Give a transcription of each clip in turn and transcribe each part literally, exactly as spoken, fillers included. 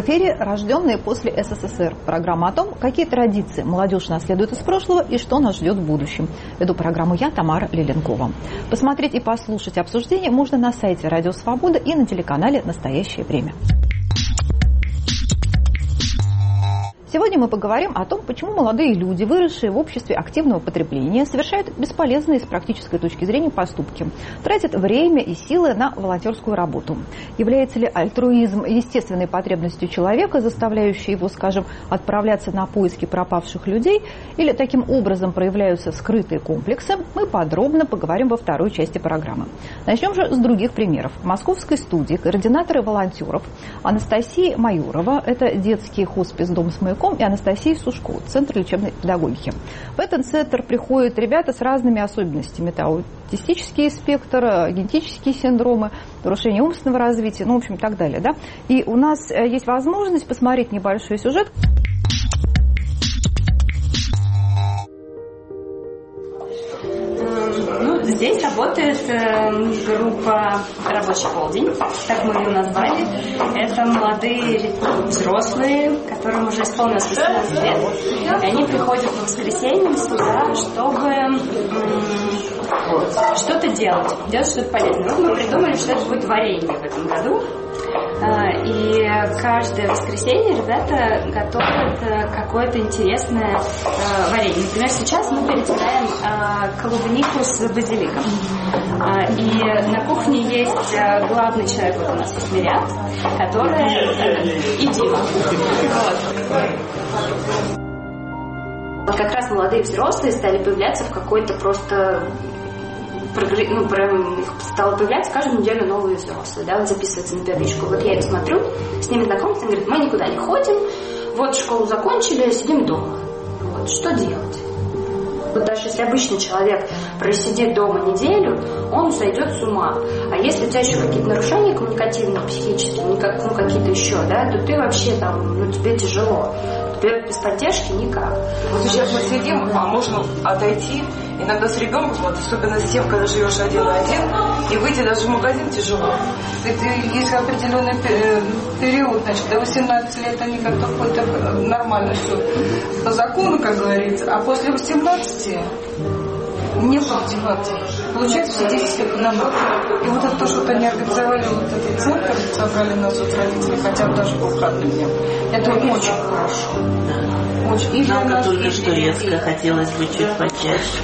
эфире «Рожденные после СССР». Программа о том, какие традиции молодежь наследует из прошлого и что нас ждет в будущем. Веду программу я, Тамара Лиленкова. Посмотреть и послушать обсуждение можно на сайте Радио Свобода и на телеканале «Настоящее время». Сегодня мы поговорим о том, почему молодые люди, выросшие в обществе активного потребления, совершают бесполезные с практической точки зрения поступки, тратят время и силы на волонтерскую работу. Является ли альтруизм естественной потребностью человека, заставляющей его, скажем, отправляться на поиски пропавших людей, или таким образом проявляются скрытые комплексы, мы подробно поговорим во второй части программы. Начнем же с других примеров. В московской студии координаторы волонтеров Анастасия Майорова, это детский хоспис «Дом с маяком», и Анастасия Сушко, Центр лечебной педагогики. В этот центр приходят ребята с разными особенностями. Это аутистический спектр, генетические синдромы, нарушение умственного развития, ну, в общем, и так далее. Да? И у нас есть возможность посмотреть небольшой сюжет. Здесь работает э, группа «Рабочий полдень», так мы ее назвали. Это молодые взрослые, которым уже исполнилось восемнадцать лет. И они приходят по воскресеньям сюда, чтобы э, что-то делать, делать что-то полезное. Вот мы придумали, что это будет варенье в этом году. И каждое воскресенье ребята готовят какое-то интересное варенье. Например, сейчас мы перетираем клубнику с базиликом. И на кухне есть главный человек, вот у нас есть Мирят, который и Дима. Вот как раз молодые взрослые стали появляться в какой-то просто... Ну, прям стало появляться каждую неделю новые взрослые, да, вот записываться на первичку. Вот я их смотрю, с ними знакомься, они говорят, мы никуда не ходим, вот школу закончили, сидим дома. Вот, что делать? Вот даже если обычный человек просидит дома неделю, он сойдет с ума. А если у тебя еще какие-то нарушения коммуникативные, психические, ну, как, ну какие-то еще, да, то ты вообще там, ну тебе тяжело. Тебе без поддержки никак. Вот сейчас мы сидим, а можно отойти. Иногда с ребенком, вот, особенно с тем, когда живешь один на один, и выйти даже в магазин тяжело. Это есть определенный период, значит, до восемнадцати лет они как-то какой-то нормально все по закону, как говорится, а после восемнадцати не было мотивации. Получается, все дети наоборот. И вот это то, что они организовали вот этот центр, собрали нас вот родители, хотя бы даже по выходным дням. Это очень хорошо. Да. Очень. И нам, нас, только что резко хотелось бы чуть почаще.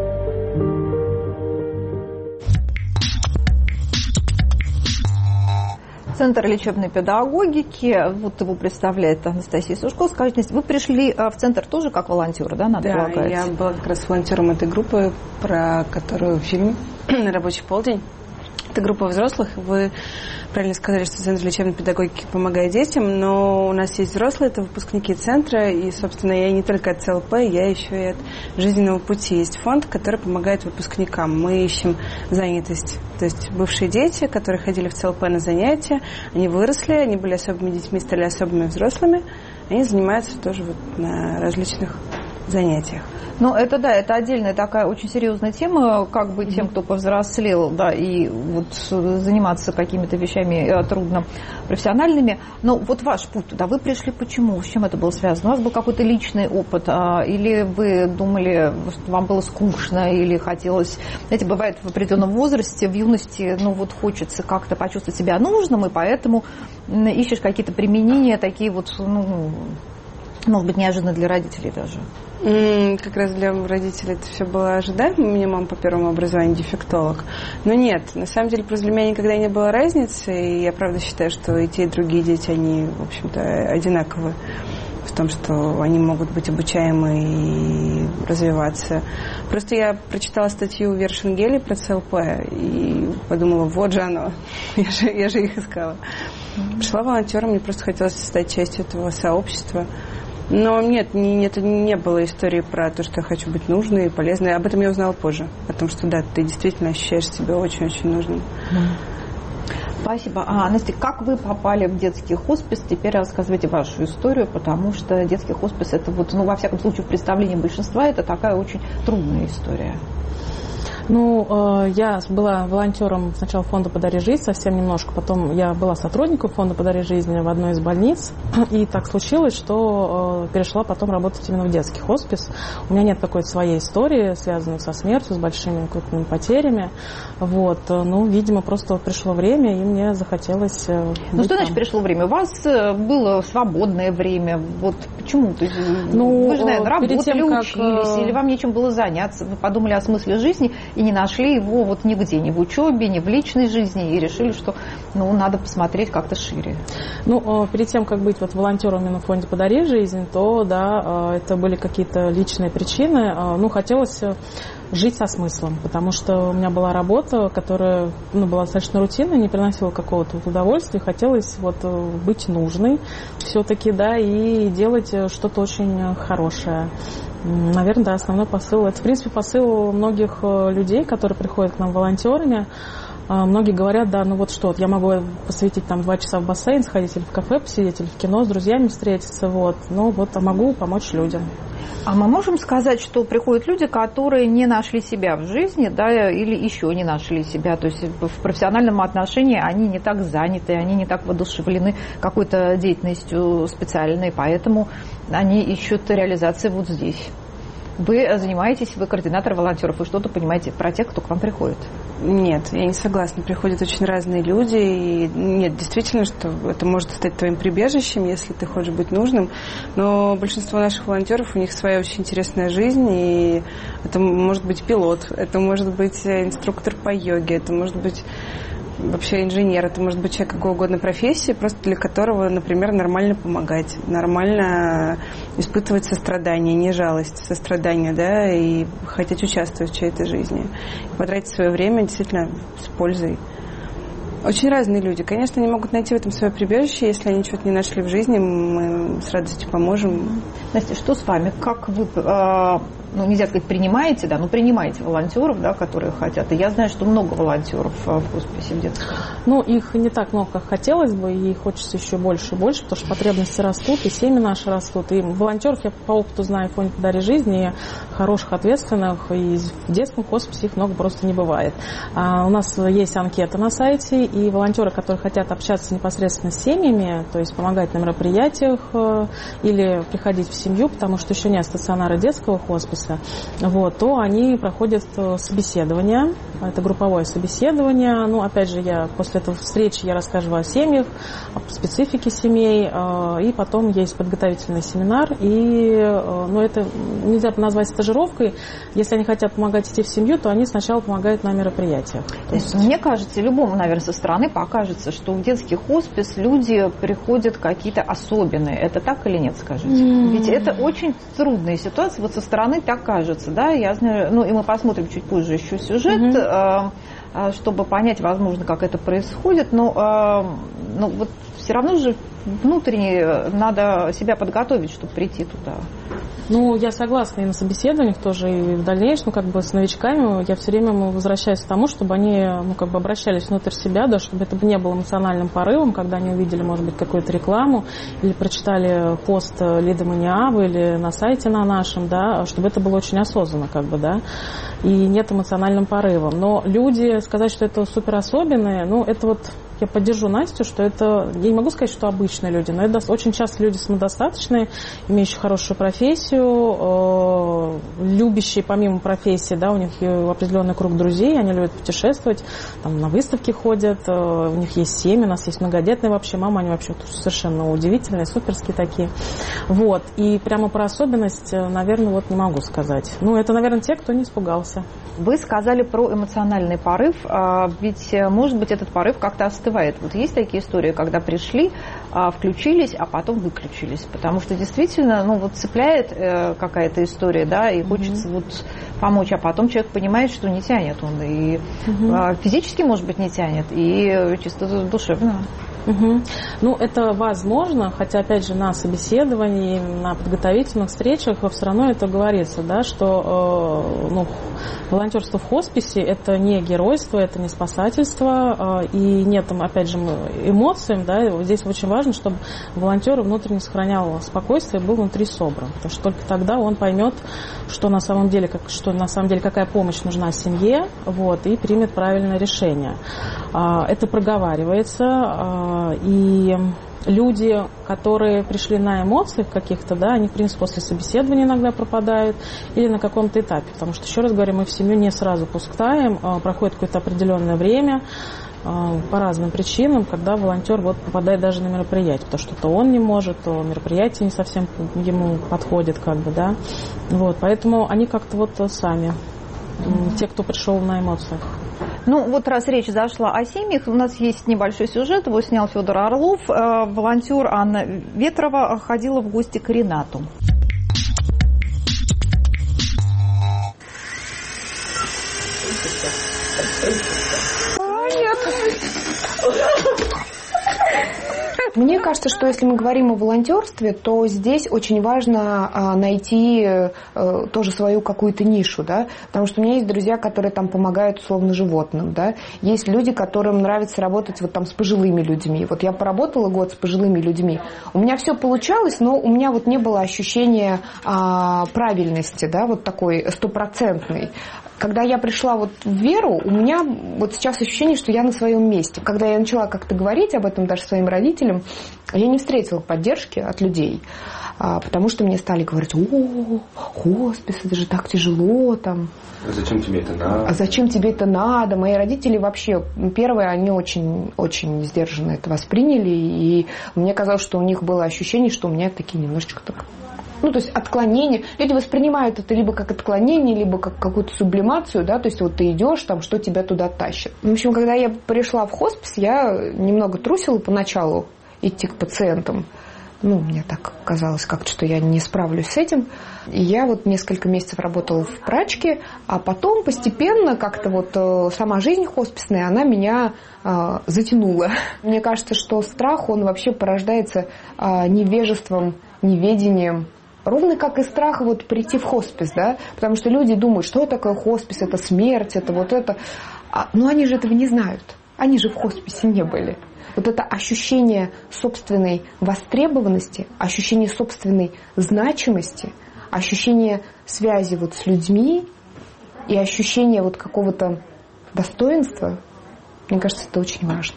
Центр лечебной педагогики, вот его представляет Анастасия Сушко. Скажите, вы пришли в центр тоже как волонтер, да, надо Да, полагать? я была как раз волонтером этой группы, про которую фильм «Рабочий полдень». Это группа взрослых. Вы правильно сказали, что Центр лечебной педагогики помогает детям, но у нас есть взрослые, это выпускники центра, и, собственно, я не только от ЦЛП, я еще и от жизненного пути. Есть фонд, который помогает выпускникам. Мы ищем занятость. То есть бывшие дети, которые ходили в ЦЛП на занятия, они выросли, они были особыми детьми, стали особыми взрослыми, они занимаются тоже вот на различных занятиях. Ну, это да, это отдельная такая очень серьезная тема, как бы тем, кто повзрослел, да, и вот заниматься какими-то вещами трудно профессиональными. Но вот ваш путь туда, вы пришли почему? С чем это было связано? У вас был какой-то личный опыт? А, или вы думали, что вам было скучно, или хотелось... Знаете, бывает в определенном возрасте, в юности, ну вот хочется как-то почувствовать себя нужным, и поэтому ищешь какие-то применения, такие вот, ну, может быть, неожиданно для родителей даже. Как раз для родителей это все было ожидаемо. У меня мама по первому образованию дефектолог. Но нет, на самом деле просто для меня никогда не было разницы. И я правда считаю, что и те, и другие дети, они, в общем-то, одинаковы в том, что они могут быть обучаемы и развиваться. Просто я прочитала статью Веры Шенгели про ЦЛП и подумала, вот же оно, я же, я же их искала. Пришла волонтером, мне просто хотелось стать частью этого сообщества. Но нет, не, это не было истории про то, что я хочу быть нужной и полезной. Об этом я узнала позже. О том, что да, ты действительно ощущаешь себя очень-очень нужным. Спасибо. А, Настя, как вы попали в детский хоспис? Теперь рассказывайте вашу историю, потому что детский хоспис, это вот, ну, во всяком случае, в представлении большинства, это такая очень трудная история. Ну, я была волонтером сначала фонда «Подари жизнь», совсем немножко. Потом я была сотрудником фонда «Подари жизнь» в одной из больниц. И так случилось, что перешла потом работать именно в детский хоспис. У меня нет такой своей истории, связанной со смертью, с большими крупными потерями. Вот. Ну, видимо, просто пришло время, и мне захотелось Ну, быть что там. значит пришло время? У вас было свободное время. Вот почему? То есть, Ну, вы же, наверное, работали, тем, как... учились, или вам нечем было заняться? Вы подумали о смысле жизни и не нашли его вот нигде, ни в учебе, ни в личной жизни, и решили, что ну, надо посмотреть как-то шире. Ну, перед тем, как быть вот волонтером на фонде «Подари жизнь», то, да, это были какие-то личные причины. Ну, хотелось жить со смыслом, потому что у меня была работа, которая ну, была достаточно рутинной, не приносила какого-то вот удовольствия. Хотелось вот быть нужной все-таки, да, и делать что-то очень хорошее. Наверное, да, основной посыл. Это, в принципе, посыл многих людей, которые приходят к нам волонтерами. Многие говорят, да, ну вот что, я могу посвятить там два часа в бассейн, сходить или в кафе посидеть, или в кино с друзьями встретиться, вот. Но вот а могу помочь людям. А мы можем сказать, что приходят люди, которые не нашли себя в жизни, да, или еще не нашли себя, то есть в профессиональном отношении они не так заняты, они не так воодушевлены какой-то деятельностью специальной, поэтому они ищут реализации вот здесь. Вы занимаетесь, вы координатор волонтеров, вы что-то понимаете про тех, кто к вам приходит? Нет, я не согласна. Приходят очень разные люди. И нет, действительно, что это может стать твоим прибежищем, если ты хочешь быть нужным. Но большинство наших волонтеров, у них своя очень интересная жизнь. И это может быть пилот, это может быть инструктор по йоге, это может быть вообще инженер, это может быть человек какой угодно профессии, просто для которого, например, нормально помогать, нормально испытывать сострадание, не жалость, сострадание, да, и хотеть участвовать в чьей-то жизни. И потратить свое время действительно с пользой. Очень разные люди. Конечно, они могут найти в этом свое прибежище. Если они что-то не нашли в жизни, мы с радостью поможем. Настя, что с вами? Как вы, э, ну, нельзя сказать, принимаете, да, но принимаете волонтеров, да, которые хотят? И я знаю, что много волонтеров в хосписе в детском. Ну, их не так много, как хотелось бы, и хочется еще больше и больше, потому что потребности растут, и семьи наши растут. И волонтеров я по опыту знаю в фонде «Подари жизнь», и хороших, ответственных, и в детском хосписе их много просто не бывает. А у нас есть анкета на сайте, и волонтеры, которые хотят общаться непосредственно с семьями, то есть помогать на мероприятиях или приходить в семью, потому что еще нет стационара детского хосписа, вот, то они проходят собеседование. Это групповое собеседование. Ну, опять же, я после этой встречи я расскажу о семьях, о специфике семей, и потом есть подготовительный семинар. И, ну, это нельзя назвать стажировкой. Если они хотят помогать идти в семью, то они сначала помогают на мероприятиях. То есть, мне кажется, любому, наверное, со стороны покажется, что в детский хоспис люди приходят какие-то особенные. Это так или нет, скажите? Mm. Ведь это очень трудная ситуация. Вот со стороны так кажется, да? Я знаю, ну и мы посмотрим чуть позже еще сюжет, mm-hmm. э, чтобы понять, возможно, как это происходит. Но, э, но вот все равно же внутренне надо себя подготовить, чтобы прийти туда. Ну, я согласна и на собеседованиях тоже, и в дальнейшем, как бы с новичками, я все время возвращаюсь к тому, чтобы они, ну, как бы обращались внутрь себя, да, чтобы это не было эмоциональным порывом, когда они увидели, может быть, какую-то рекламу, или прочитали пост Лиды Маниавы, или на сайте на нашем, да, чтобы это было очень осознанно, как бы, да, и нет эмоциональным порывом. Но люди, сказать, что это супер особенные, ну, это вот... Я поддержу Настю, что это, я не могу сказать, что обычные люди, но это очень часто люди самодостаточные, имеющие хорошую профессию, э, любящие помимо профессии, да, у них определенный круг друзей, они любят путешествовать, там, на выставки ходят, э, у них есть семьи, у нас есть многодетные вообще мамы, они вообще совершенно удивительные, суперские такие. Вот, и прямо про особенность, наверное, вот не могу сказать. Ну, это, наверное, те, кто не испугался. Вы сказали про эмоциональный порыв, ведь, может быть, этот порыв как-то остывает. Вот есть такие истории, когда пришли, включились, а потом выключились, потому что действительно, ну, вот цепляет какая-то история, да, и хочется mm-hmm. вот помочь, а потом человек понимает, что не тянет он, и mm-hmm. физически, может быть, не тянет, и чисто душевно. Угу. Ну, это возможно, хотя, опять же, на собеседовании, на подготовительных встречах все равно это говорится, да, что э, ну, волонтерство в хосписе – это не геройство, это не спасательство, э, и нет там, опять же, эмоций, да, здесь очень важно, чтобы волонтер внутренне сохранял спокойствие и был внутри собран, потому что только тогда он поймет, что на самом деле, как, что на самом деле какая помощь нужна семье, вот, и примет правильное решение. Э, это проговаривается. И люди, которые пришли на эмоциях каких-то, да, они, в принципе, после собеседования иногда пропадают или на каком-то этапе. Потому что, еще раз говорю, мы в семью не сразу пускаем, проходит какое-то определенное время по разным причинам, когда волонтер вот попадает даже на мероприятие, потому что то он не может, то мероприятие не совсем ему подходит, как бы, да. Вот, поэтому они как-то вот сами, те, кто пришел на эмоциях. Ну, вот раз речь зашла о семьях, у нас есть небольшой сюжет, его снял Федор Орлов. Волонтер Анна Ветрова ходила в гости к Ренату. Мне кажется, что если мы говорим о волонтерстве, то здесь очень важно а, найти а, тоже свою какую-то нишу, да, потому что у меня есть друзья, которые там помогают условно животным, да, есть люди, которым нравится работать вот там с пожилыми людьми. Вот я поработала год с пожилыми людьми, у меня все получалось, но у меня вот не было ощущения а, правильности, да, вот такой стопроцентной. Когда я пришла вот в веру, у меня вот сейчас ощущение, что я на своем месте. Когда я начала как-то говорить об этом даже своим родителям, я не встретила поддержки от людей, потому что мне стали говорить: о, хоспис, это же так тяжело там. А зачем тебе это надо? А зачем тебе это надо? Мои родители вообще, первые, они очень, очень сдержанно это восприняли, и мне казалось, что у них было ощущение, что у меня такие немножечко так... Ну, то есть отклонение. Люди воспринимают это либо как отклонение, либо как какую-то сублимацию, да, то есть вот ты идешь, там, что тебя туда тащит. В общем, когда я пришла в хоспис, я немного трусила поначалу идти к пациентам. Ну, мне так казалось как-то, что я не справлюсь с этим. И я вот несколько месяцев работала в прачке, а потом постепенно как-то вот сама жизнь хосписная, она меня э, затянула. Мне кажется, что страх, он вообще порождается э, невежеством, неведением. Ровно как и страх вот прийти в хоспис, да, потому что люди думают, что такое хоспис, это смерть, это вот это. А, но они же этого не знают, они же в хосписе не были. Вот это ощущение собственной востребованности, ощущение собственной значимости, ощущение связи вот с людьми и ощущение вот какого-то достоинства, мне кажется, это очень важно.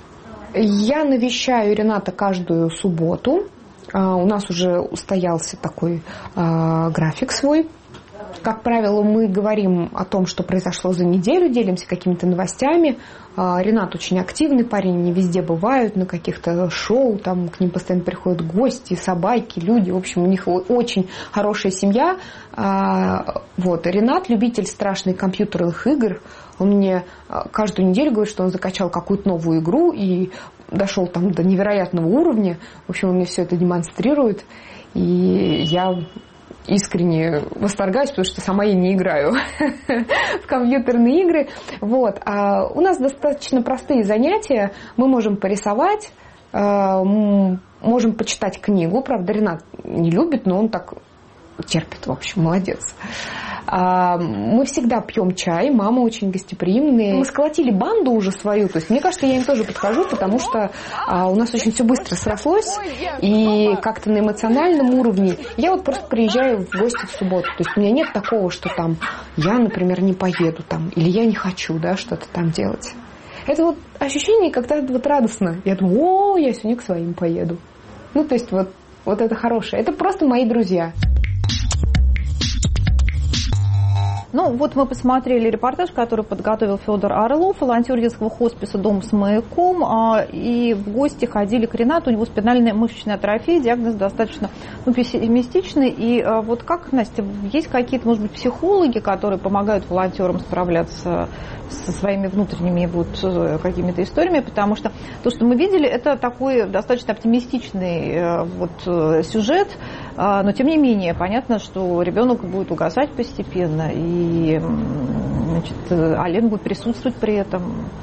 Я навещаю Рената каждую субботу. У нас уже устоялся такой э, график свой. Как правило, мы говорим о том, что произошло за неделю, делимся какими-то новостями. Э, Ренат очень активный парень, они везде бывают, на каких-то шоу, там к ним постоянно приходят гости, собаки, люди. В общем, у них очень хорошая семья. Э, вот. Ренат, любитель страшных компьютерных игр, он мне каждую неделю говорит, что он закачал какую-то новую игру и дошел там до невероятного уровня. В общем, он мне все это демонстрирует. И я искренне восторгаюсь, потому что сама я не играю в компьютерные игры. Вот. А у нас достаточно простые занятия. Мы можем порисовать, можем почитать книгу. Правда, Ренат не любит, но он так терпит, в общем, молодец. Мы всегда пьем чай, мама очень гостеприимная. Мы сколотили банду уже свою, то есть мне кажется, я им тоже подхожу, потому что у нас очень все быстро срослось, и как-то на эмоциональном уровне. Я вот просто приезжаю в гости в субботу, то есть у меня нет такого, что там я, например, не поеду там, или я не хочу, да, что-то там делать. Это вот ощущение, когда вот радостно. Я думаю, о, я сегодня к своим поеду. Ну, то есть вот, вот это хорошее. Это просто мои друзья. Ну, вот мы посмотрели репортаж, который подготовил Федор Орлов, волонтер детского хосписа «Дом с маяком», и в гости ходили к Ренату, у него спинальная мышечная атрофия, диагноз достаточно ну, пессимистичный. И вот как, Настя, есть какие-то, может быть, психологи, которые помогают волонтерам справляться со своими внутренними вот какими-то историями, потому что то, что мы видели, это такой достаточно оптимистичный вот сюжет, но тем не менее понятно, что ребенок будет угасать постепенно, и значит, Ален будет присутствовать при этом.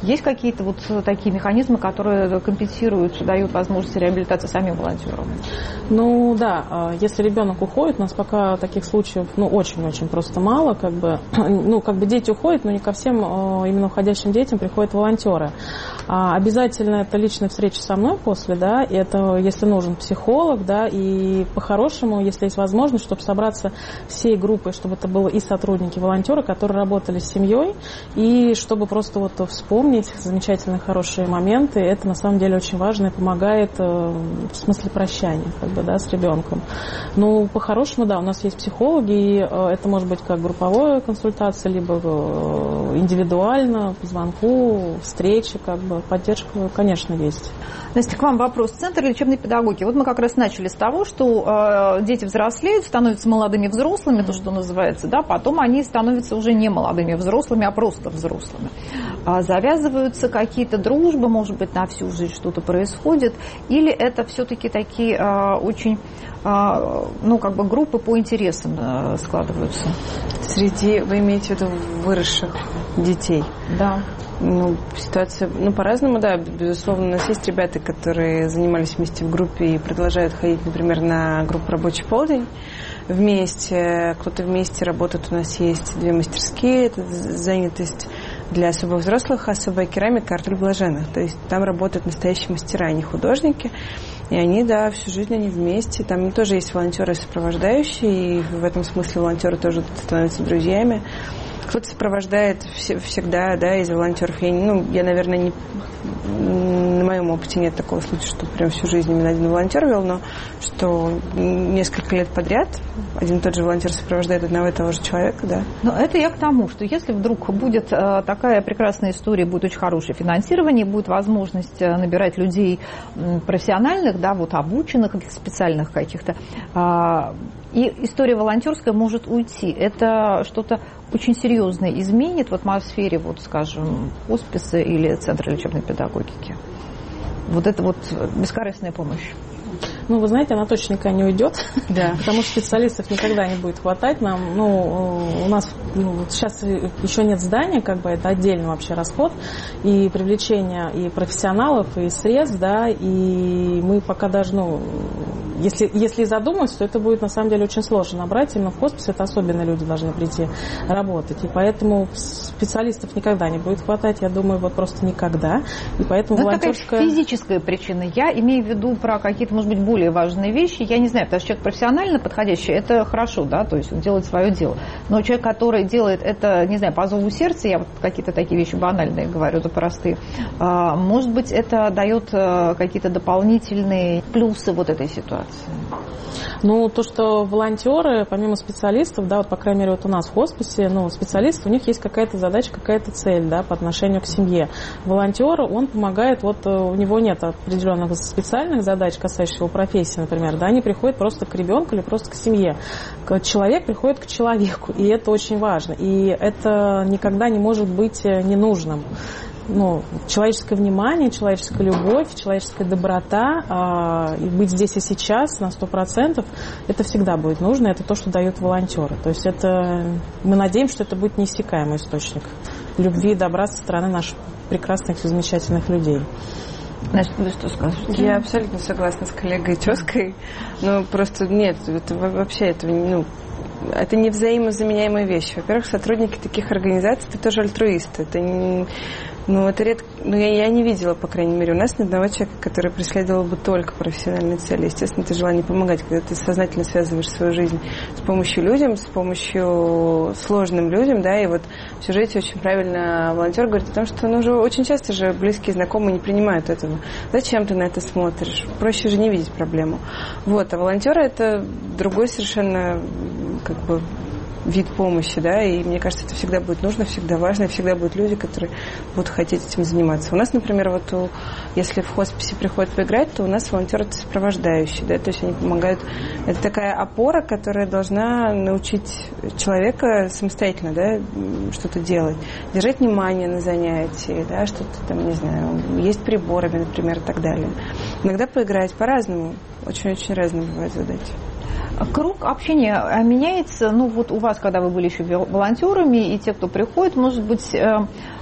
Есть какие-то вот такие механизмы, которые компенсируют, дают возможность реабилитации самим волонтерам? Ну да, если ребенок уходит, у нас пока таких случаев, ну, очень-очень просто мало, как бы, ну, как бы дети уходят, но не ко всем именно уходящим детям приходят волонтеры. А обязательно это личная встреча со мной после, да, и это, если нужен психолог, да, и по-хорошему, если есть возможность, чтобы собраться всей группой, чтобы это было и сотрудники, волонтеры, которые работали с семьей, и чтобы просто вот вспомнить замечательные, хорошие моменты, это на самом деле очень важно и помогает в смысле прощания, как бы, да, с ребенком. Ну, по-хорошему, да, у нас есть психологи, и это может быть как групповая консультация, либо индивидуально, по звонку, встречи, как бы, поддержка, конечно, есть. Настя, к вам вопрос. Центр лечебной педагогики. Вот мы как раз начали с того, что э, дети взрослеют, становятся молодыми взрослыми, то, что называется, да, потом они становятся уже не молодыми взрослыми, а просто взрослыми. А завязываются какие-то дружбы, может быть, на всю жизнь что-то происходит, или это все-таки такие э, очень, э, ну, как бы группы по интересам э, складываются? Среди, вы имеете в виду выросших детей? Да. Ну, ситуация, ну, по-разному, да, безусловно, у нас есть ребята, которые занимались вместе в группе и продолжают ходить, например, на группу «Рабочий полдень» вместе, кто-то вместе работает, у нас есть две мастерские, это занятость для особо взрослых, особая керамика, арт блаженных, то есть там работают настоящие мастера, а не художники, и они, да, всю жизнь они вместе, там тоже есть волонтеры сопровождающие, и в этом смысле волонтеры тоже становятся друзьями. Кто-то сопровождает всегда, да, из волонтеров. Я, ну, я, наверное, не, на моем опыте нет такого случая, что прям всю жизнь именно один волонтер вел, но что несколько лет подряд один и тот же волонтер сопровождает одного и того же человека, да. Но это я к тому, что если вдруг будет э, такая прекрасная история, будет очень хорошее финансирование, будет возможность набирать людей профессиональных, да, вот обученных, специальных каких-то, э, и история волонтерская может уйти. Это что-то очень серьезное изменит в атмосфере, вот, скажем, хосписа или центра лечебной педагогики. Вот это вот бескорыстная помощь. Ну, вы знаете, она точно никогда не уйдет, да. Потому что специалистов никогда не будет хватать нам. Ну, у нас ну, сейчас еще нет здания, как бы это отдельный вообще расход, и привлечение и профессионалов, и средств, да, и мы пока даже, ну, если, если задуматься, то это будет на самом деле очень сложно набрать. Именно в хоспис это особенно люди должны прийти работать. И поэтому специалистов никогда не будет хватать, я думаю, вот просто никогда. И поэтому Но волонтерская... это такая физическая причина. Я имею в виду про какие-то, может быть, более важные вещи. Я не знаю, потому что человек профессионально подходящий, это хорошо, да, то есть он делает свое дело. Но человек, который делает это, не знаю, по зову сердца, я вот какие-то такие вещи банальные говорю, это простые, может быть, это дает какие-то дополнительные плюсы вот этой ситуации. Ну, то, что волонтеры, помимо специалистов, да, вот, по крайней мере, вот у нас в хосписе, ну, специалисты, у них есть какая-то задача, какая-то цель, да, по отношению к семье. Волонтер, он помогает, вот у него нет определенных специальных задач, касающихся его профессии, например, да, они приходят просто к ребенку или просто к семье. Человек приходит к человеку, и это очень важно. И это никогда не может быть ненужным. Ну, человеческое внимание, человеческая любовь, человеческая доброта, э, и быть здесь и сейчас на сто процентов, это всегда будет нужно, это то, что дают волонтеры. То есть это, мы надеемся, что это будет неиссякаемый источник любви и добра со стороны наших прекрасных и замечательных людей. Настя, вы что скажете? Я абсолютно согласна с коллегой Тёской, но просто нет, это вообще этого, ну, это не взаимозаменяемые вещи. Во-первых, сотрудники таких организаций это тоже альтруисты. Это не, ну, это редко, ну, я, я не видела, по крайней мере, у нас ни одного человека, который преследовал бы только профессиональные цели. Естественно, это желание помогать, когда ты сознательно связываешь свою жизнь с помощью людям, с помощью сложным людям, да, и вот в сюжете очень правильно волонтер говорит о том, что ну, уже очень часто же близкие, знакомые не принимают этого. Зачем ты на это смотришь? Проще же не видеть проблему. Вот, а волонтеры это другой совершенно как бы вид помощи, да, и мне кажется, это всегда будет нужно, всегда важно, и всегда будут люди, которые будут хотеть этим заниматься. У нас, например, вот у, если в хосписе приходят поиграть, то у нас волонтеры это сопровождающие, да, то есть они помогают. Это такая опора, которая должна научить человека самостоятельно, да, что-то делать, держать внимание на занятии, да, что-то там, не знаю, есть приборами, например, и так далее. Иногда поиграть по-разному, очень-очень разные бывают задачи. Круг общения меняется, ну вот у вас, когда вы были еще волонтерами, и те, кто приходит, может быть,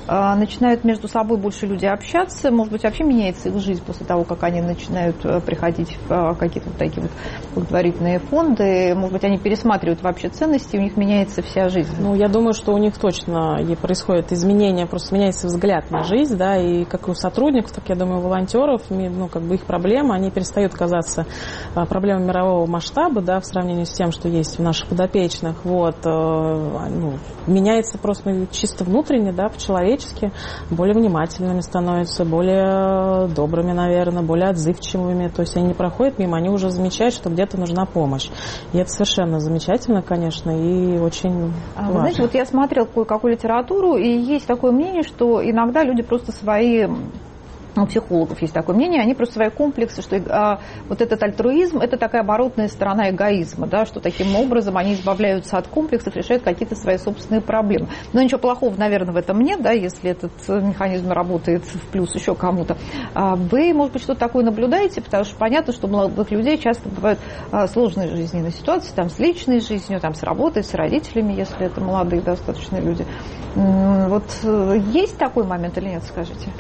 начинают между собой больше люди общаться, может быть, вообще меняется их жизнь после того, как они начинают приходить в какие-то вот такие вот благотворительные фонды, может быть, они пересматривают вообще ценности, у них меняется вся жизнь. Ну, я думаю, что у них точно и происходит изменение, просто меняется взгляд на жизнь, да, и как и у сотрудников, так, я думаю, у волонтеров, ну, как бы их проблемы, они перестают казаться проблемами мирового масштаба, да, в сравнении с тем, что есть в наших подопечных, вот, ну, меняется просто чисто внутренне, да, по-человечески, более внимательными становятся, более добрыми, наверное, более отзывчивыми, то есть они не проходят мимо, они уже замечают, что где-то нужна помощь. И это совершенно замечательно, конечно, и очень а, важно. Вы знаете, вот я смотрела кое-какую литературу, и есть такое мнение, что иногда люди просто свои... У психологов есть такое мнение, они просто свои комплексы, что а, вот этот альтруизм – это такая оборотная сторона эгоизма, да, что таким образом они избавляются от комплексов, решают какие-то свои собственные проблемы. Но ничего плохого, наверное, в этом нет, да, если этот механизм работает в плюс еще кому-то. А вы, может быть, что-то такое наблюдаете, потому что понятно, что у молодых людей часто бывают а, сложные жизненные ситуации, там, с личной жизнью, там, с работой, с родителями, если это молодые достаточно люди. Вот есть такой момент или нет, скажите?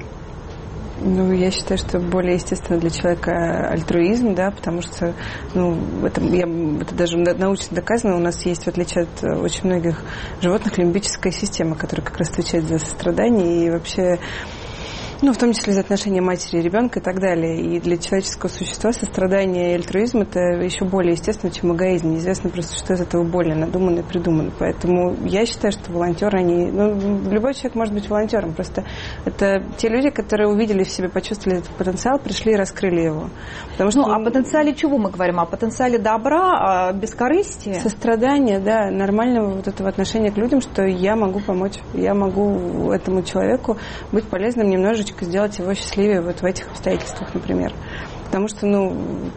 Ну, я считаю, что более естественно для человека альтруизм, да, потому что, ну, это, я, это даже научно доказано, у нас есть, в отличие от очень многих животных, лимбическая система, которая как раз отвечает за сострадание и вообще... Ну, в том числе за отношения матери и ребенка и так далее. И для человеческого существа сострадание и альтруизм – это еще более естественно, чем эгоизм. Неизвестно просто, что из этого более надумано и придумано. Поэтому я считаю, что волонтеры, они... Ну, любой человек может быть волонтером. Просто это те люди, которые увидели в себе, почувствовали этот потенциал, пришли и раскрыли его. Потому что... Ну, о потенциале чего мы говорим? О потенциале добра, о бескорыстии? Сострадание, да, нормального вот этого отношения к людям, что я могу помочь. Я могу этому человеку быть полезным немножечко, сделать его счастливее вот в этих обстоятельствах, например. Потому что, ну,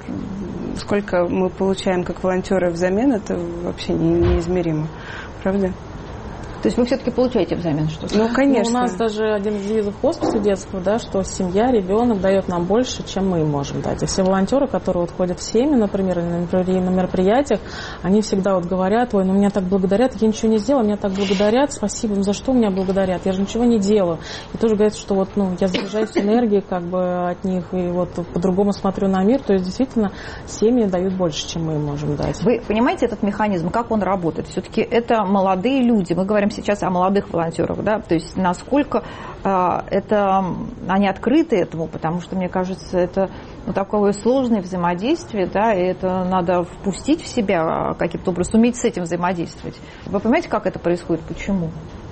сколько мы получаем как волонтеры взамен, это вообще не, неизмеримо. Правда? То есть вы все-таки получаете взамен что-то? Ну, конечно. Ну, у нас даже один из девизов хосписа детского, да, что семья, ребенок дает нам больше, чем мы можем дать. И все волонтеры, которые вот ходят в семьи, например, или на мероприятиях, они всегда вот говорят: ой, ну меня так благодарят, я ничего не сделала, меня так благодарят, спасибо, ну за что меня благодарят, я же ничего не делаю. И тоже говорят, что вот, ну, я заряжаюсь энергией как бы от них, и вот по-другому смотрю на мир. То есть действительно семьи дают больше, чем мы можем дать. Вы понимаете этот механизм, как он работает? Все-таки это молодые люди, мы говорим сейчас о молодых волонтерах, да, то есть насколько э, это, они открыты этому, потому что, мне кажется, это ну, такое сложное взаимодействие, да, и это надо впустить в себя каким-то образом, уметь с этим взаимодействовать. Вы понимаете, как это происходит, почему?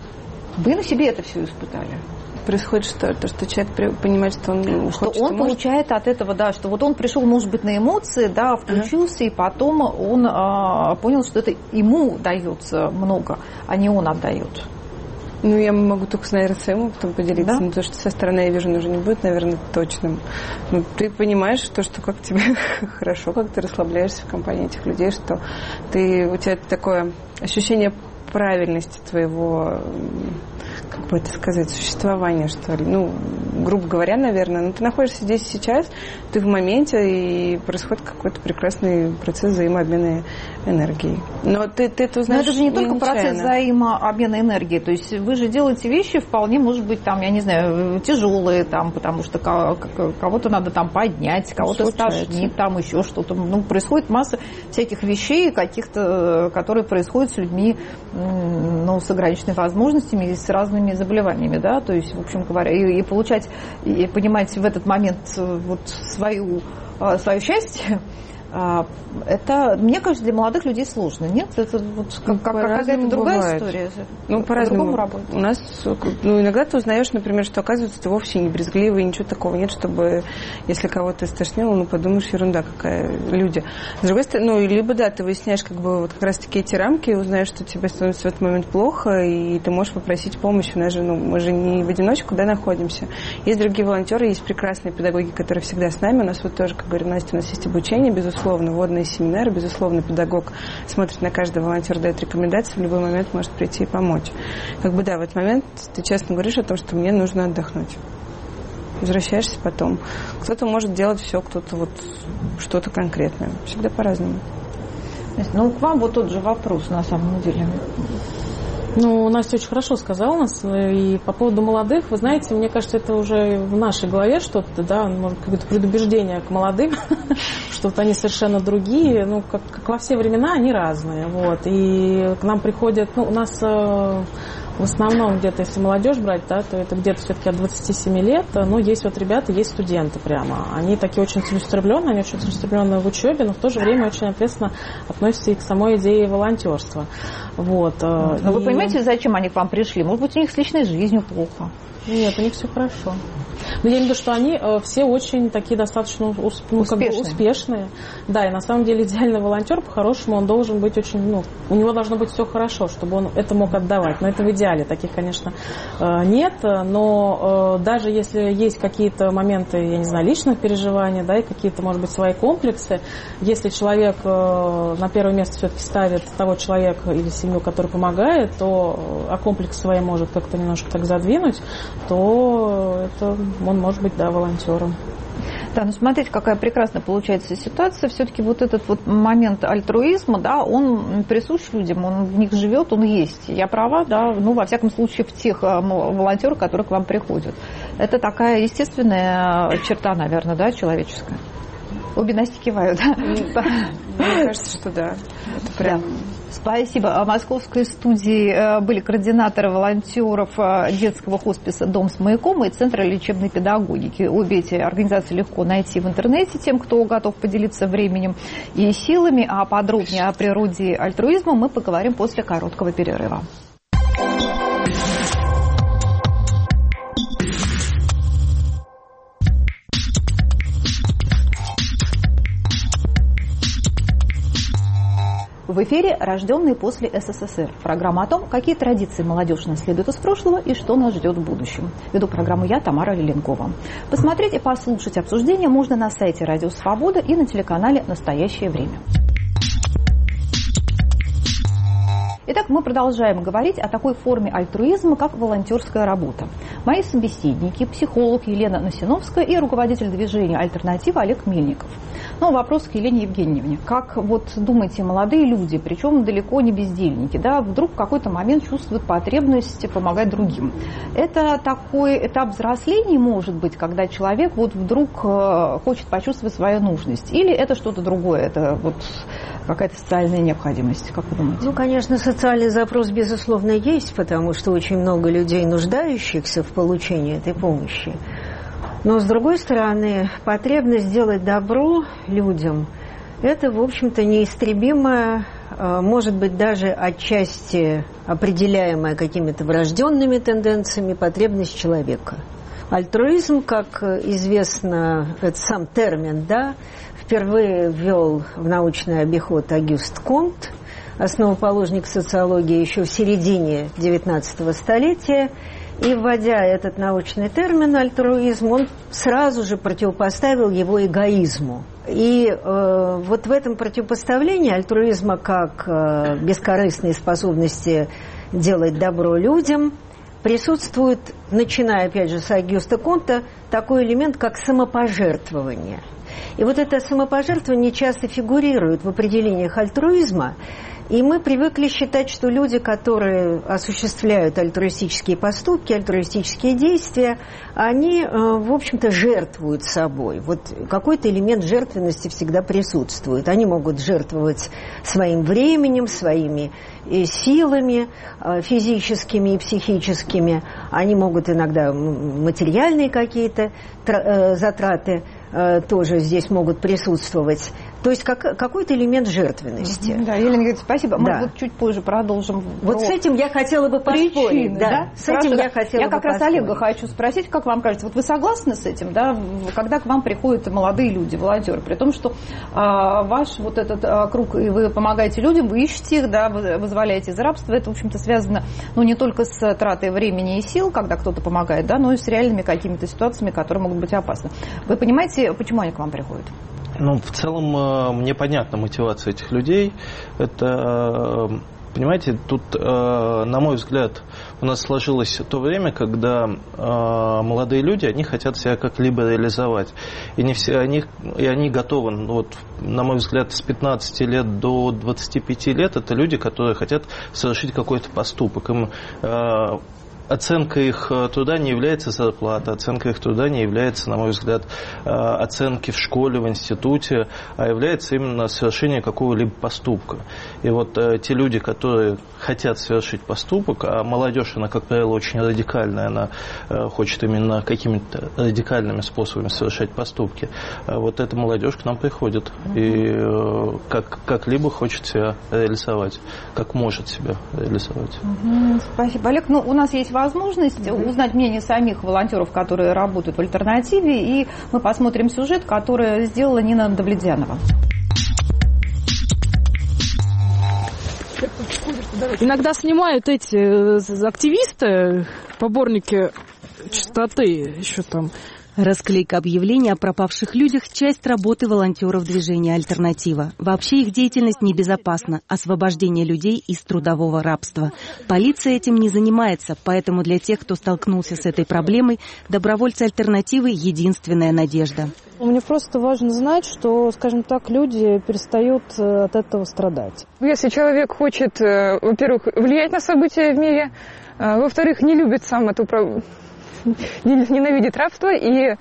Вы на себе это все испытали. Происходит что? То, что человек понимает, что он что хочет, он получает от этого, да, что вот он пришел, может быть, на эмоции, да, включился, uh-huh. и потом он а, понял, что это ему дается много, а не он отдает. Ну, я могу только с, наверное, своим опытом поделиться, да? Но то, что со стороны я вижу, уже не будет, наверное, точным. Ну, ты понимаешь, то, что как тебе хорошо, как ты расслабляешься в компании этих людей, что ты, у тебя такое ощущение правильности твоего, как бы это сказать, существования, что ли. Ну, грубо говоря, наверное. Но ты находишься здесь и сейчас, ты в моменте, и происходит какой-то прекрасный процесс взаимообмена энергией. Но ты, ты это узнаешь. Но это же не только нечаянно. Процесс взаимообмена энергии. То есть вы же делаете вещи вполне, может быть, там, я не знаю, тяжелые, там, потому что кого-то надо там поднять, кого-то стошнит, там еще что-то. Ну, происходит масса всяких вещей, каких-то, которые происходят с людьми, ну, с ограниченными возможностями и с разными заболеваниями, да, то есть, в общем говоря, и, и получать, и понимать в этот момент вот свою, свое счастье, это, мне кажется, для молодых людей сложно, нет? Это вот как, как, какая-то другая бывает. История. Ну, по-разному. У нас, ну, иногда ты узнаешь, например, что, оказывается, ты вовсе не брезгливый, ничего такого нет, чтобы, если кого-то стошнило, ну, подумаешь, ерунда какая, люди. С другой стороны, ну, либо, да, ты выясняешь, как бы, вот как раз-таки эти рамки, узнаешь, что тебе становится в этот момент плохо, и ты можешь попросить помощи. У нас же, ну, мы же не в одиночку, да, находимся. Есть другие волонтеры, есть прекрасные педагоги, которые всегда с нами. У нас вот тоже, как говорит Настя, у нас есть обучение, безусловно, Безусловно, вводные семинары, безусловно, педагог смотрит на каждого волонтера, дает рекомендации, в любой момент может прийти и помочь. Как бы да, в этот момент ты честно говоришь о том, что мне нужно отдохнуть. Возвращаешься потом. Кто-то может делать все, кто-то вот что-то конкретное. Всегда по-разному. Ну, к вам вот тот же вопрос, на самом деле. Ну, Настя очень хорошо сказала нас. И по поводу молодых, вы знаете, мне кажется, это уже в нашей голове что-то, да, может, какое-то предубеждение к молодым, что вот они совершенно другие. Ну, как, как во все времена, они разные. Вот. И к нам приходят, ну, у нас в основном где-то, если молодежь брать, да, то это где-то все-таки от двадцати семи лет. Ну, есть вот ребята, есть студенты прямо. Они такие очень целеустремленные, они очень целеустремленные в учебе, но в то же время очень ответственно относятся и к самой идее волонтерства. Вот. Но и... вы понимаете, зачем они к вам пришли? Может быть, у них с личной жизнью плохо? Нет, у них все хорошо. Но я имею в виду, что они э, все очень такие достаточно усп... ну, как бы успешные. Да, и на самом деле идеальный волонтер, по-хорошему, он должен быть очень, ну, у него должно быть все хорошо, чтобы он это мог отдавать. Но это в идеале. Таких, конечно, э, нет. Но э, даже если есть какие-то моменты, я не знаю, личных переживаний, да, и какие-то, может быть, свои комплексы, если человек э, на первое место все-таки ставит того человека или семью, который помогает, то, а комплекс свои может как-то немножко так задвинуть, то это он может быть, да, волонтером. Да, ну смотрите, какая прекрасная получается ситуация. Все-таки вот этот вот момент альтруизма, да, он присущ людям, он в них живет, он есть. Я права, да, ну, во всяком случае, в тех волонтерах, которые к вам приходят. Это такая естественная черта, наверное, да, человеческая. Обе Насти кивают. Мне кажется, что да. Это прям... Спасибо. В московской студии были координаторы волонтеров детского хосписа «Дом с маяком» и Центра лечебной педагогики. Обе эти организации легко найти в интернете тем, кто готов поделиться временем и силами. А подробнее о природе альтруизма мы поговорим после короткого перерыва. В эфире «Рожденные после СССР». Программа о том, какие традиции молодежь наследует из прошлого и что нас ждет в будущем. Веду программу я, Тамара Лиленкова. Посмотреть и послушать обсуждение можно на сайте Радио Свобода и на телеканале «Настоящее время». Итак, мы продолжаем говорить о такой форме альтруизма, как волонтерская работа. Мои собеседники – психолог Елена Насиновская и руководитель движения «Альтернатива» Олег Мельников. Ну, вопрос к Елене Евгеньевне. Как вот думаете, молодые люди, причем далеко не бездельники, да, вдруг в какой-то момент чувствуют потребность помогать другим? Это такой этап взросления может быть, когда человек вот вдруг хочет почувствовать свою нужность? Или это что-то другое, это вот какая-то социальная необходимость? Как вы думаете? Ну, конечно, социальный запрос, безусловно, есть, потому что очень много людей, нуждающихся в получении этой помощи. Но, с другой стороны, потребность сделать добро людям – это, в общем-то, неистребимая, может быть, даже отчасти определяемая какими-то врожденными тенденциями потребность человека. Альтруизм, как известно, это сам термин, да, впервые ввел в научный обиход Агюст Конт, основоположник социологии еще в середине девятнадцатого столетия. И, вводя этот научный термин альтруизм, он сразу же противопоставил его эгоизму. И э, вот в этом противопоставлении альтруизма как э, бескорыстной способности делать добро людям присутствует, начиная, опять же, с Агюста Конта, такой элемент, как самопожертвование. И вот это самопожертвование часто фигурирует в определениях альтруизма. И мы привыкли считать, что люди, которые осуществляют альтруистические поступки, альтруистические действия, они, в общем-то, жертвуют собой. Вот какой-то элемент жертвенности всегда присутствует. Они могут жертвовать своим временем, своими силами физическими и психическими. Они могут иногда материальные какие-то затраты тоже здесь могут присутствовать. То есть как, какой-то элемент жертвенности. Да, Елена говорит, спасибо. Мы да. вот чуть позже продолжим. Вот с этим я хотела бы поспорить. Да, да? С Хорошо, этим да. я хотела я бы как раз поспорить. Олега хочу спросить, как вам кажется, вот вы согласны с этим, да, когда к вам приходят молодые люди, волонтеры, при том, что а, ваш вот этот а, круг, и вы помогаете людям, вы ищете их, да, вы вызволяете из рабства, это, в общем-то, связано, ну, не только с тратой времени и сил, когда кто-то помогает, да, но и с реальными какими-то ситуациями, которые могут быть опасны. Вы понимаете, почему они к вам приходят? Ну, в целом, мне понятна мотивация этих людей. Это, понимаете, тут, на мой взгляд, у нас сложилось то время, когда молодые люди, они хотят себя как-либо реализовать. И, не все, они, и они готовы, ну, вот, на мой взгляд, с пятнадцати лет до двадцати пяти лет, это люди, которые хотят совершить какой-то поступок. Им оценка их труда не является зарплатой, оценка их труда не является, на мой взгляд, оценки в школе, в институте, а является именно совершение какого-либо поступка. И вот те люди, которые хотят совершить поступок, а молодежь, она, как правило, очень радикальная, она хочет именно какими-то радикальными способами совершать поступки, вот эта молодежь к нам приходит и как, как-либо хочет себя реализовать, как может себя реализовать. Спасибо, Олег. Ну, у нас есть возможность узнать мнение самих волонтеров, которые работают в альтернативе, и мы посмотрим сюжет, который сделала Нина Давлетзянова. Иногда снимают эти активисты, поборники чистоты, еще там. Расклейка объявлений о пропавших людях – часть работы волонтеров движения «Альтернатива». Вообще их деятельность небезопасна – освобождение людей из трудового рабства. Полиция этим не занимается, поэтому для тех, кто столкнулся с этой проблемой, добровольцы «Альтернативы» – единственная надежда. Мне просто важно знать, что, скажем так, люди перестают от этого страдать. Если человек хочет, во-первых, влиять на события в мире, во-вторых, не любит сам эту проблему, ненавидит рабство и э,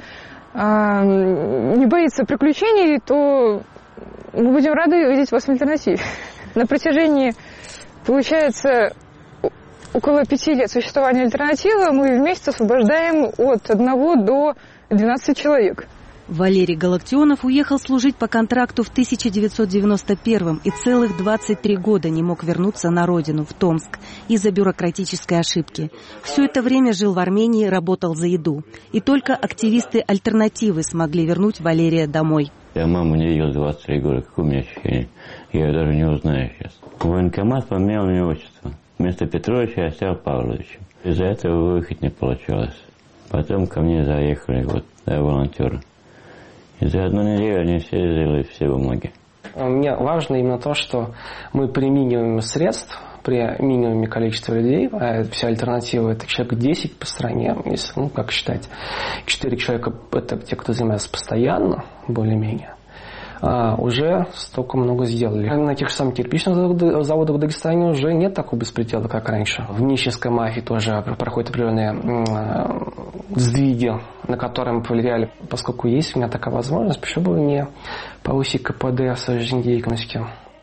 не боится приключений, то мы будем рады видеть вас в альтернативе. На протяжении, получается, около пяти лет существования альтернативы мы в месяц освобождаем от одного до двенадцати человек. Валерий Галактионов уехал служить по контракту в тысяча девятьсот девяносто первом и целых двадцать три года не мог вернуться на родину, в Томск, из-за бюрократической ошибки. Все это время жил в Армении, работал за еду. И только активисты «Альтернативы» смогли вернуть Валерия домой. Я маму не видел двадцать три года, как у меня ощущение. Я ее даже не узнаю сейчас. Военкомат поменял мне отчество. Вместо Петровича я стал Павловичем. Из-за этого выехать не получалось. Потом ко мне заехали вот, да, волонтеры. И за одну неделю они все сделали все бумаги. Мне важно именно то, что мы при минимуме средств, при минимуме количества людей, а вся альтернатива это человек десять по стране, если, ну, как считать, четыре человека это те, кто занимается постоянно, более-менее, а уже столько много сделали. На тех же самых кирпичных заводах в Дагестане уже нет такого беспредела, как раньше. В нищенской мафии тоже проходят определенные сдвиги, на которые мы повлияли. Поскольку есть у меня такая возможность, почему бы не повысить КПД в своей жизнедеятельности.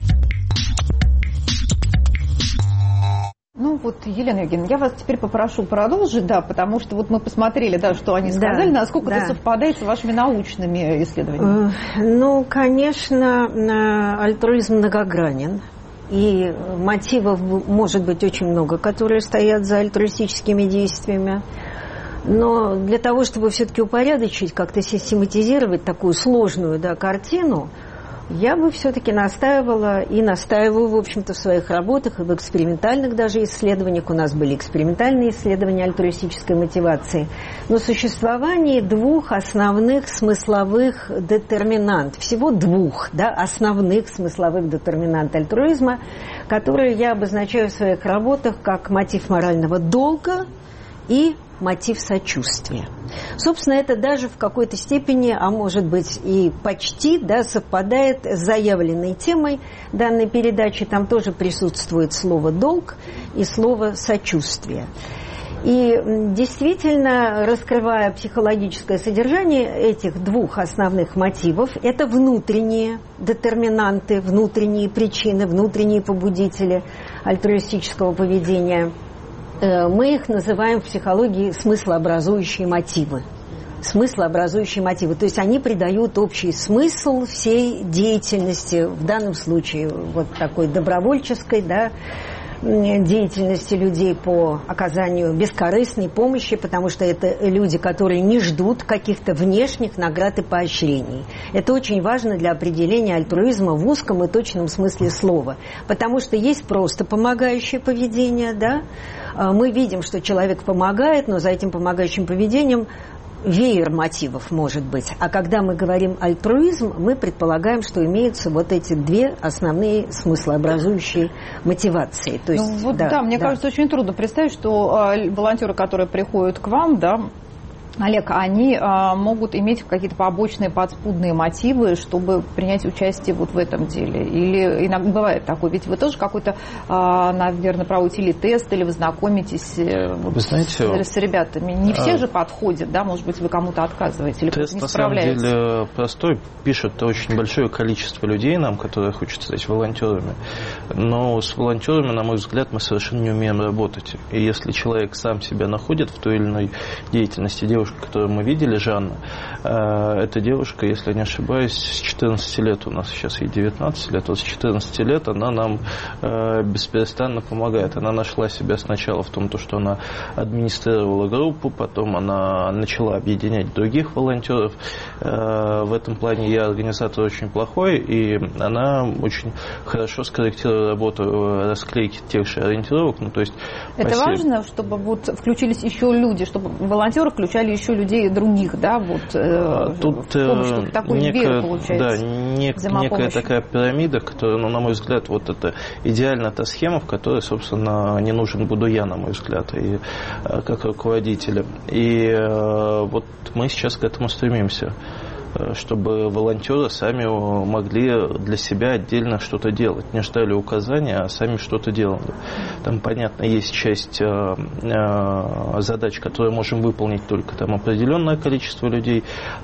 Ну вот, Елена Евгеньевна, я вас теперь попрошу продолжить, да, потому что вот мы посмотрели, да, что они сказали, да, насколько да. это совпадает с вашими научными исследованиями. Ну, конечно, альтруизм многогранен, и мотивов может быть очень много, которые стоят за альтруистическими действиями. Но для того, чтобы все-таки упорядочить, как-то систематизировать такую сложную, да, картину, я бы все-таки настаивала и настаиваю, в общем-то, в своих работах и в экспериментальных даже исследованиях. У нас были экспериментальные исследования альтруистической мотивации. Но существование двух основных смысловых детерминант, всего двух, да, основных смысловых детерминант альтруизма, которые я обозначаю в своих работах как мотив морального долга и мотив сочувствия. Собственно, это даже в какой-то степени, а может быть и почти, да, совпадает с заявленной темой данной передачи. Там тоже присутствует слово «долг» и слово «сочувствие». И действительно, раскрывая психологическое содержание этих двух основных мотивов, это внутренние детерминанты, внутренние причины, внутренние побудители альтруистического поведения. Мы их называем в психологии смыслообразующие мотивы. Смыслообразующие мотивы. То есть они придают общий смысл всей деятельности, в данном случае вот такой добровольческой, да, деятельности людей по оказанию бескорыстной помощи, потому что это люди, которые не ждут каких-то внешних наград и поощрений. Это очень важно для определения альтруизма в узком и точном смысле слова. Потому что есть просто помогающее поведение, да? Мы видим, что человек помогает, но за этим помогающим поведением веер мотивов может быть. А когда мы говорим альтруизм, мы предполагаем, что имеются вот эти две основные смыслообразующие мотивации. То есть, ну, вот, да, да, мне да. кажется, очень трудно представить, что э, волонтеры, которые приходят к вам, да, Олег, они а, могут иметь какие-то побочные подспудные мотивы, чтобы принять участие вот в этом деле? Или иногда бывает такое? Ведь вы тоже какой-то, а, наверное, проводите или тест, или вы знакомитесь вот, вы знаете, с, с ребятами. Не все а... же подходят, да? Может быть, вы кому-то отказываете или тест не на самом справляется? деле простой. Пишет очень большое количество людей нам, которые хотят стать волонтерами. Но с волонтерами, на мой взгляд, мы совершенно не умеем работать. И если человек сам себя находит в той или иной деятельности, девушка, которую мы видели, Жанна, эта девушка, если я не ошибаюсь, с четырнадцати лет, у нас сейчас ей девятнадцать лет, вот с четырнадцати лет она нам бесперестанно помогает. Она нашла себя сначала в том, что она администрировала группу, потом она начала объединять других волонтеров. В этом плане я организатор очень плохой, и она очень хорошо скорректировала работу расклейки тех же ориентировок. Ну, то есть это спасибо. Важно, чтобы вот включились еще люди, чтобы волонтеры включали еще людей других, да, вот тут помощь, чтобы такой некая, веер получается. Да, нек, некая такая пирамида, которая, ну, на мой взгляд, вот это идеально та схема, в которой, собственно, не нужен буду я, на мой взгляд, и как руководителя. И вот мы сейчас к этому стремимся, чтобы волонтеры сами могли для себя отдельно что-то делать. Не ждали указания, а сами что-то делали. Там, понятно, есть часть задач, которые можем выполнить только там определенное количество людей.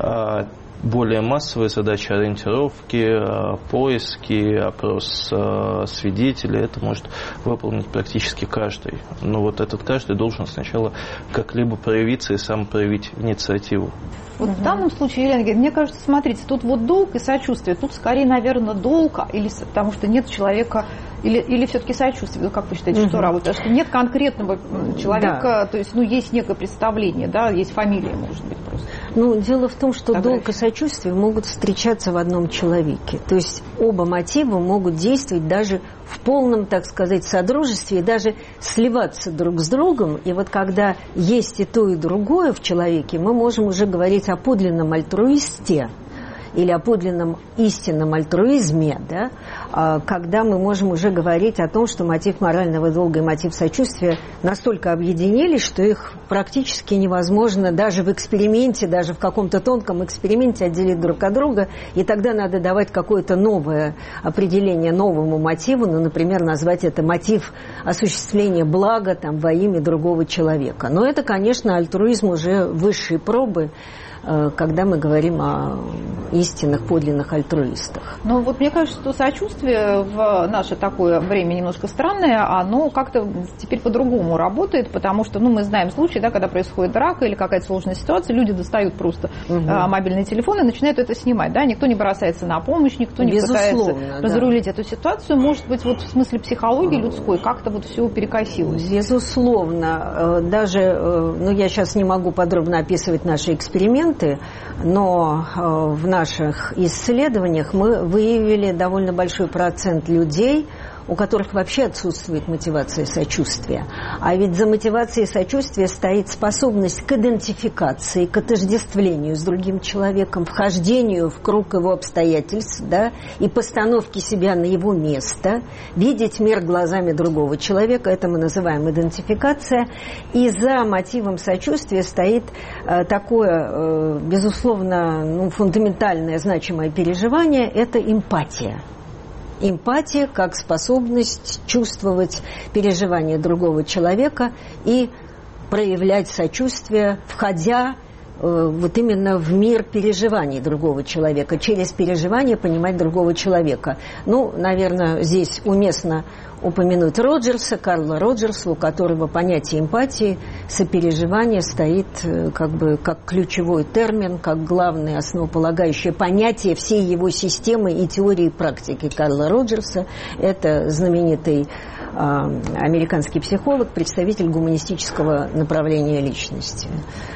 Более массовые задачи, ориентировки, поиски, опрос свидетелей, это может выполнить практически каждый. Но вот этот каждый должен сначала как-либо проявиться и сам проявить инициативу. Вот угу. В данном случае, Елена говорит, мне кажется, смотрите, тут вот долг и сочувствие. Тут скорее, наверное, долг, или, потому что нет человека, или, или все-таки сочувствие. Как вы считаете, угу. что работает? Потому что нет конкретного человека, да. То есть, ну, есть некое представление, да, есть фамилия, может быть, просто. Ну, дело в том, что долг и сочувствие могут встречаться в одном человеке. То есть оба мотива могут действовать даже в полном, так сказать, содружестве и даже сливаться друг с другом. И вот когда есть и то, и другое в человеке, мы можем уже говорить о подлинном альтруисте или о подлинном истинном альтруизме, да, когда мы можем уже говорить о том, что мотив морального долга и мотив сочувствия настолько объединились, что их практически невозможно даже в эксперименте, даже в каком-то тонком эксперименте отделить друг от друга, и тогда надо давать какое-то новое определение новому мотиву, ну, например, назвать это мотив осуществления блага там, во имя другого человека. Но это, конечно, альтруизм уже высшей пробы, когда мы говорим о истинных, подлинных альтруистах. Ну, вот мне кажется, что сочувствие в наше такое время немножко странное, оно как-то теперь по-другому работает, потому что, ну, мы знаем случаи, да, когда происходит драка или какая-то сложная ситуация, люди достают просто угу. а, мобильный телефон и начинают это снимать, да, никто не бросается на помощь, никто не Безусловно, пытается да. разрулить эту ситуацию, может быть, вот в смысле психологии людской как-то вот все перекосилось. Безусловно, даже, ну, я сейчас не могу подробно описывать наши эксперименты, но в наших исследованиях мы выявили довольно большой процент людей, у которых вообще отсутствует мотивация сочувствия. А ведь за мотивацией сочувствия стоит способность к идентификации, к отождествлению с другим человеком, вхождению в круг его обстоятельств, да, и постановке себя на его место, видеть мир глазами другого человека, это мы называем идентификация. И за мотивом сочувствия стоит э, такое, э, безусловно, ну, фундаментальное, значимое переживание, это эмпатия. Эмпатия как способность чувствовать переживания другого человека и проявлять сочувствие, входя э, вот именно в мир переживаний другого человека, через переживания понимать другого человека. Ну, наверное, здесь уместно упомянуть Роджерса, Карла Роджерса, у которого понятие эмпатии, сопереживание стоит как бы как ключевой термин, как главное основополагающее понятие всей его системы и теории практики Карла Роджерса. Это знаменитый э, американский психолог, представитель гуманистического направления личности.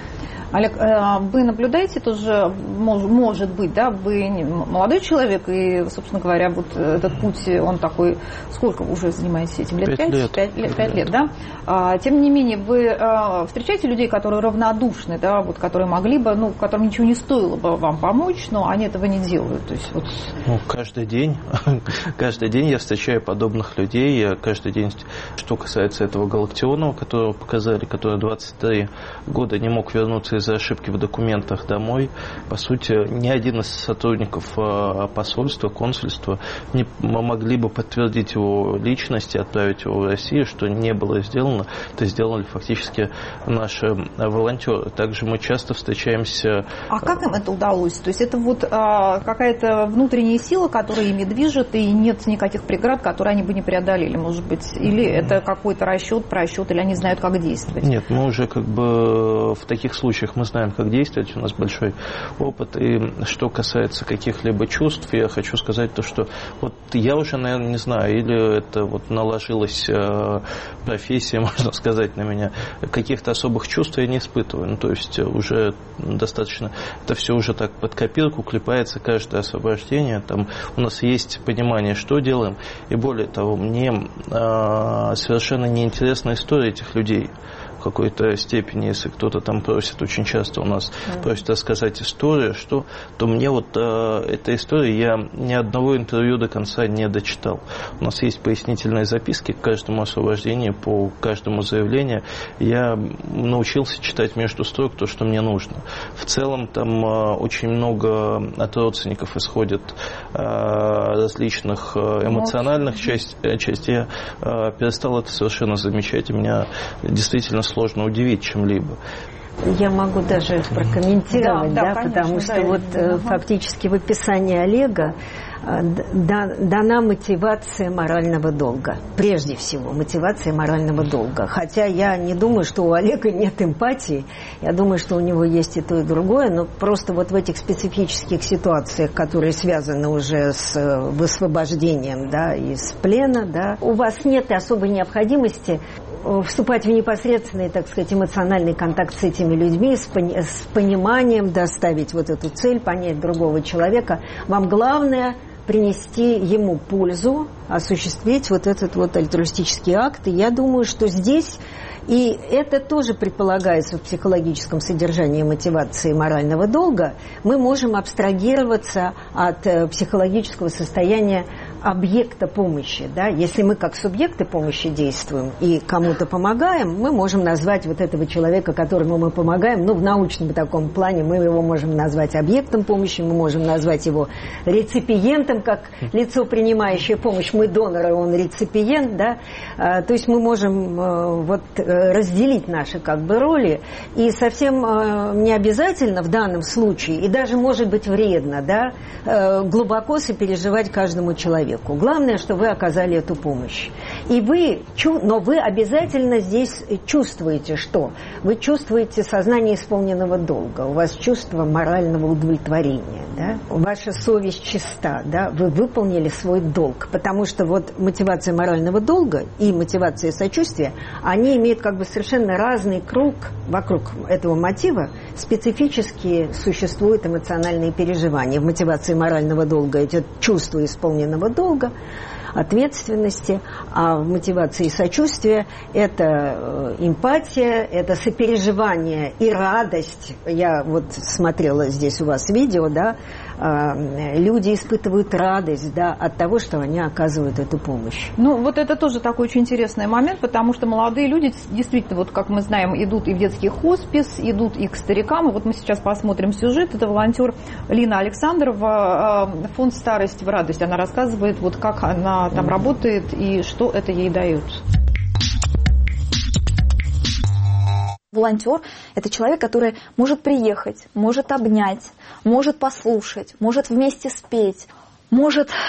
Олег, вы наблюдаете тоже, может быть, да, вы молодой человек, и, собственно говоря, вот этот путь, он такой, сколько вы уже занимаетесь этим? Лет пять? Лет. Пять лет, пять лет, да? Тем не менее, вы встречаете людей, которые равнодушны, да, вот, которые могли бы, ну, которым ничего не стоило бы вам помочь, но они этого не делают? То есть, вот... Ну, каждый день, каждый день я встречаю подобных людей, я каждый день, что касается этого Галактионова, которого показали, который двадцать три года не мог вернуться из-за ошибки в документах домой. По сути, ни один из сотрудников посольства, консульства не могли бы подтвердить его личность и отправить его в Россию, что не было сделано. Это сделали фактически наши волонтеры. Также мы часто встречаемся... А как им это удалось? То есть это вот а, какая-то внутренняя сила, которая ими движет, и нет никаких преград, которые они бы не преодолели, может быть? Или это какой-то расчет, просчет, или они знают, как действовать? Нет, мы уже как бы в таких случаях мы знаем, как действовать, у нас большой опыт. И что касается каких-либо чувств, я хочу сказать то, что вот я уже, наверное, не знаю, или это вот наложилась э, профессия, можно сказать, на меня, каких-то особых чувств я не испытываю. Ну, то есть уже достаточно, это все уже так под копирку клепается, каждое освобождение, там у нас есть понимание, что делаем, и более того, мне э, совершенно неинтересна история этих людей в какой-то степени, если кто-то там просит, очень часто у нас mm. просит рассказать историю, что, то мне вот э, эта история, я ни одного интервью до конца не дочитал. У нас есть пояснительные записки к каждому освобождению, по каждому заявлению. Я научился читать между строк то, что мне нужно. В целом там э, очень много от родственников исходит э, различных э, эмоциональных частей. частей. Я э, перестал это совершенно замечать. И меня действительно сложно удивить чем-либо. Я могу даже прокомментировать, да, да, да, конечно, потому что да, вот да. фактически в описании Олега дана мотивация морального долга. Прежде всего, мотивация морального долга. Хотя я не думаю, что у Олега нет эмпатии. Я думаю, что у него есть и то, и другое. Но просто вот в этих специфических ситуациях, которые связаны уже с высвобождением, да, из плена, да, у вас нет особой необходимости вступать в непосредственный, так сказать, эмоциональный контакт с этими людьми, с, пони- с пониманием доставить вот эту цель, понять другого человека. Вам главное принести ему пользу, осуществить вот этот вот альтруистический акт. И я думаю, что здесь, и это тоже предполагается в психологическом содержании мотивации морального долга, мы можем абстрагироваться от психологического состояния объекта помощи. Да? Если мы как субъекты помощи действуем и кому-то помогаем, мы можем назвать вот этого человека, которому мы помогаем, ну, в научном таком плане мы его можем назвать объектом помощи, мы можем назвать его реципиентом, как лицо, принимающее помощь. Мы донор, он реципиент. Да? А, то есть мы можем а, вот, разделить наши как бы роли, и совсем а, не обязательно в данном случае, и даже может быть вредно, да, а, глубоко сопереживать каждому человеку. Главное, что вы оказали эту помощь. И вы, но вы обязательно здесь чувствуете, что? Вы чувствуете сознание исполненного долга, у вас чувство морального удовлетворения, да? Ваша совесть чиста, да? Вы выполнили свой долг, потому что вот мотивация морального долга и мотивация сочувствия, они имеют как бы совершенно разный круг вокруг этого мотива, специфически существуют эмоциональные переживания. В мотивации морального долга эти чувства исполненного долга, ответственности, а в мотивации сочувствия это эмпатия, это сопереживание и радость. Я вот смотрела здесь у вас видео, да, люди испытывают радость, да, от того, что они оказывают эту помощь. Ну, вот это тоже такой очень интересный момент, потому что молодые люди действительно, вот как мы знаем, идут и в детский хоспис, идут и к старикам. И вот мы сейчас посмотрим сюжет. Это волонтер Лина Александрова, фонд «Старость в радость». Она рассказывает, вот как она там работает и что это ей дает. Волонтер – это человек, который может приехать, может обнять, может послушать, может вместе спеть, может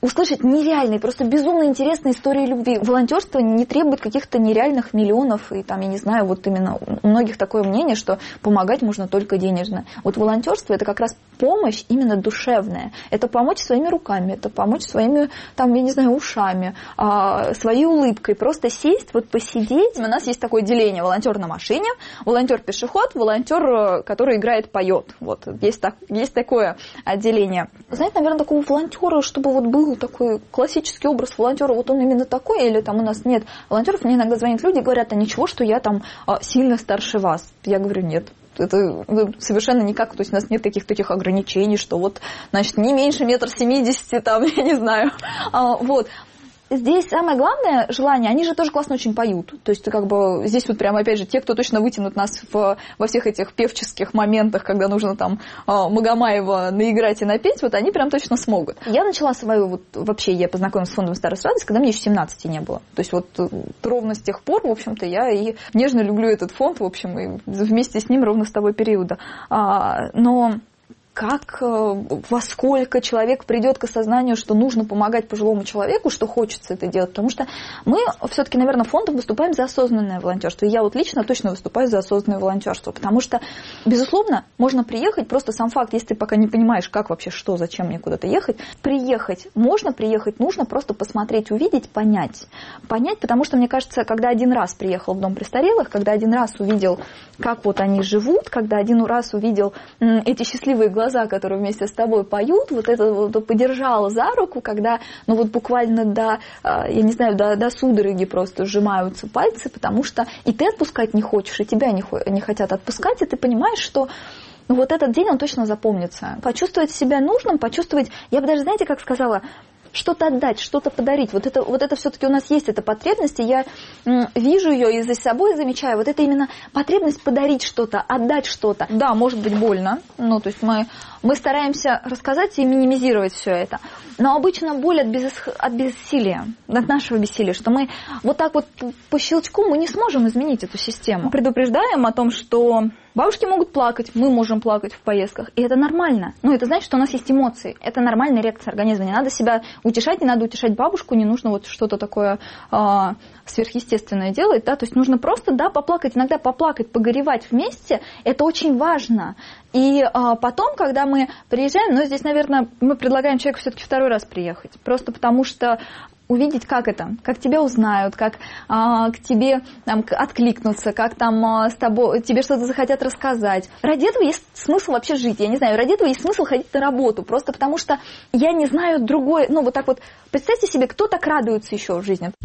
услышать нереальные, просто безумно интересные истории любви. Волонтерство не требует каких-то нереальных миллионов, и там, я не знаю, вот именно у многих такое мнение, что помогать можно только денежно. Вот волонтерство — это как раз помощь именно душевная. Это помочь своими руками, это помочь своими, там, я не знаю, ушами, своей улыбкой, просто сесть, вот посидеть. У нас есть такое деление: волонтер на машине, волонтер-пешеход, волонтер, который играет, поет. Вот, есть, так, есть такое отделение. Знаете, наверное, такого волонтера, чтобы вот был такой классический образ волонтера, вот он именно такой, или там у нас нет волонтеров. Мне иногда звонят люди и говорят: а ничего, что я там сильно старше вас. Я говорю: нет. Это совершенно никак, то есть у нас нет каких-то таких ограничений, что вот, значит, не меньше метр семидесяти, там, я не знаю, а, вот. Здесь самое главное желание, они же тоже классно очень поют. То есть как бы здесь вот прямо опять же те, кто точно вытянут нас в, во всех этих певческих моментах, когда нужно там Магомаева наиграть и напеть, вот они прям точно смогут. Я начала свою, вот вообще я познакомилась с фондом «Старость радость», когда мне еще семнадцати не было. То есть вот ровно с тех пор, в общем-то, я и нежно люблю этот фонд, в общем, и вместе с ним ровно с того периода. А, но... как, во сколько человек придет к осознанию, что нужно помогать пожилому человеку, что хочется это делать. Потому что мы все-таки, наверное, фондом выступаем за осознанное волонтерство. И я вот лично точно выступаю за осознанное волонтерство. Потому что, безусловно, можно приехать, просто сам факт, если ты пока не понимаешь, как вообще, что, зачем мне куда-то ехать, приехать можно, приехать нужно, просто посмотреть, увидеть, понять. Понять, потому что, мне кажется, когда один раз приехал в дом престарелых, когда один раз увидел, как вот они живут, когда один раз увидел эти счастливые глаза, глаза, которые вместе с тобой поют, вот это вот подержала за руку, когда, ну вот буквально до, я не знаю, до, до судороги просто сжимаются пальцы, потому что и ты отпускать не хочешь, и тебя не, не хотят отпускать, и ты понимаешь, что ну, вот этот день, он точно запомнится. Почувствовать себя нужным, почувствовать, я бы даже, знаете, как сказала, что-то отдать, что-то подарить. Вот это, вот это все-таки у нас есть эта потребность, и я м, вижу ее и за собой замечаю. Вот это именно потребность подарить что-то, отдать что-то. Да, может быть больно, ну, то есть мы, мы стараемся рассказать и минимизировать все это. Но обычно боль от, без, от бессилия, от нашего бессилия, что мы вот так вот по щелчку мы не сможем изменить эту систему. Предупреждаем о том, что бабушки могут плакать, мы можем плакать в поездках, и это нормально. Ну, это значит, что у нас есть эмоции. Это нормальная реакция организма. Не надо себя утешать, не надо утешать бабушку, не нужно вот что-то такое а, сверхъестественное делать, да, то есть нужно просто, да, поплакать, иногда поплакать, погоревать вместе, это очень важно. И а, потом, когда мы приезжаем, ну, здесь, наверное, мы предлагаем человеку все-таки второй раз приехать, просто потому что увидеть, как это, как тебя узнают, как а, к тебе там, откликнутся, как там а, с тобой, тебе что-то захотят рассказать. Ради этого есть смысл вообще жить, я не знаю, ради этого есть смысл ходить на работу, просто потому что я не знаю другое, ну вот так вот, представьте себе, кто так радуется еще в жизни.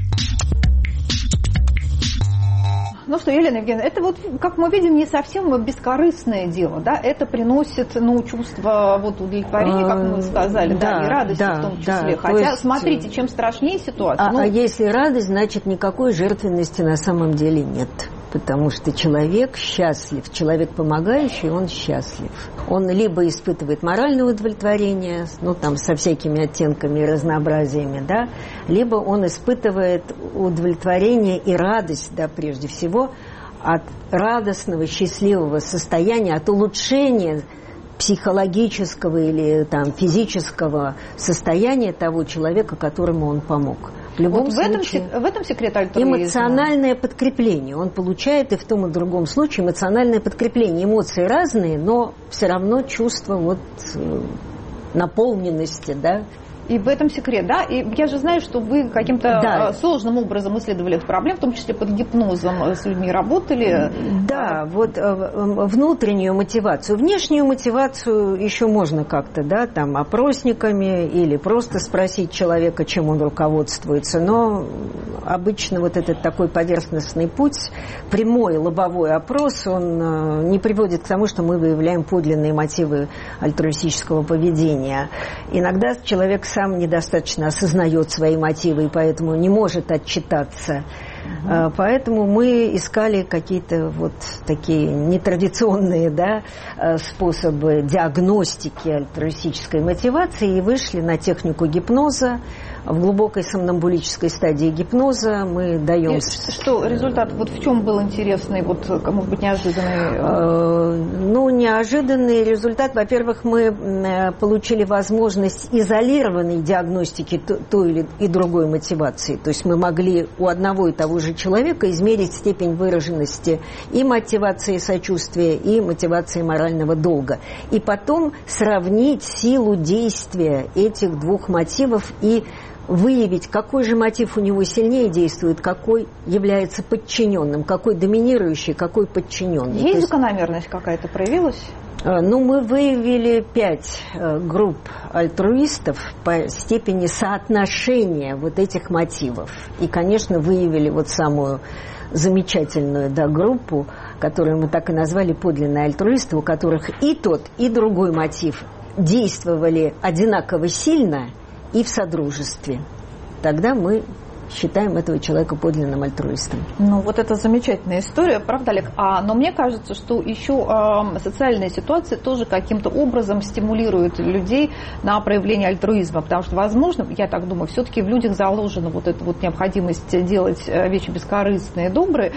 Ну что, Елена Евгеньевна, это вот, как мы видим, не совсем бескорыстное дело, да? Это приносит, ну, чувство вот удовлетворения, как мы сказали, да, да, и радости да, в том числе. Да, хотя, есть... смотрите, чем страшнее ситуация. А, ну... а если радость, значит, никакой жертвенности на самом деле нет. Потому что человек счастлив, человек помогающий, он счастлив. Он либо испытывает моральное удовлетворение, ну там со всякими оттенками и разнообразиями, да, либо он испытывает удовлетворение и радость, да, прежде всего, от радостного, счастливого состояния, от улучшения психологического или там, физического состояния того человека, которому он помог. В любом вот случае, в этом, в этом секрет альтруизма. Эмоциональное подкрепление. Он получает и в том, и в другом случае эмоциональное подкрепление. Эмоции разные, но все равно чувство вот наполненности, да. И в этом секрет, да? И я же знаю, что вы каким-то да. сложным образом исследовали эту проблему, в том числе под гипнозом с людьми работали. Да, вот внутреннюю мотивацию. Внешнюю мотивацию еще можно как-то, да, там, опросниками или просто спросить человека, чем он руководствуется. Но обычно вот этот такой поверхностный путь, прямой лобовой опрос, он не приводит к тому, что мы выявляем подлинные мотивы альтруистического поведения. Иногда человек сам недостаточно осознает свои мотивы и поэтому не может отчитаться. Mm-hmm. Поэтому мы искали какие-то вот такие нетрадиционные, да, способы диагностики альтруистической мотивации и вышли на технику гипноза. в глубокой сомнамбулической стадии гипноза. Мы даем... Что результат? Вот в чем был интересный, вот, может быть, неожиданный? Ну, неожиданный результат. Во-первых, мы получили возможность изолированной диагностики той или и другой мотивации. То есть мы могли у одного и того же человека измерить степень выраженности и мотивации сочувствия, и мотивации морального долга. И потом сравнить силу действия этих двух мотивов и выявить, какой же мотив у него сильнее действует, какой является подчиненным, какой доминирующий, какой подчиненный. Есть, есть закономерность какая-то проявилась? Ну, мы выявили пять групп альтруистов по степени соотношения вот этих мотивов. И, конечно, выявили вот самую замечательную, да, группу, которую мы так и назвали подлинные альтруисты, у которых и тот, и другой мотив действовали одинаково сильно и в содружестве. Тогда мы считаем этого человека подлинным альтруистом. Ну, вот это замечательная история, правда, Олег? А, но мне кажется, что еще э, социальная ситуация тоже каким-то образом стимулирует людей на проявление альтруизма, потому что, возможно, я так думаю, все-таки в людях заложена вот эта вот необходимость делать вещи бескорыстные, добрые,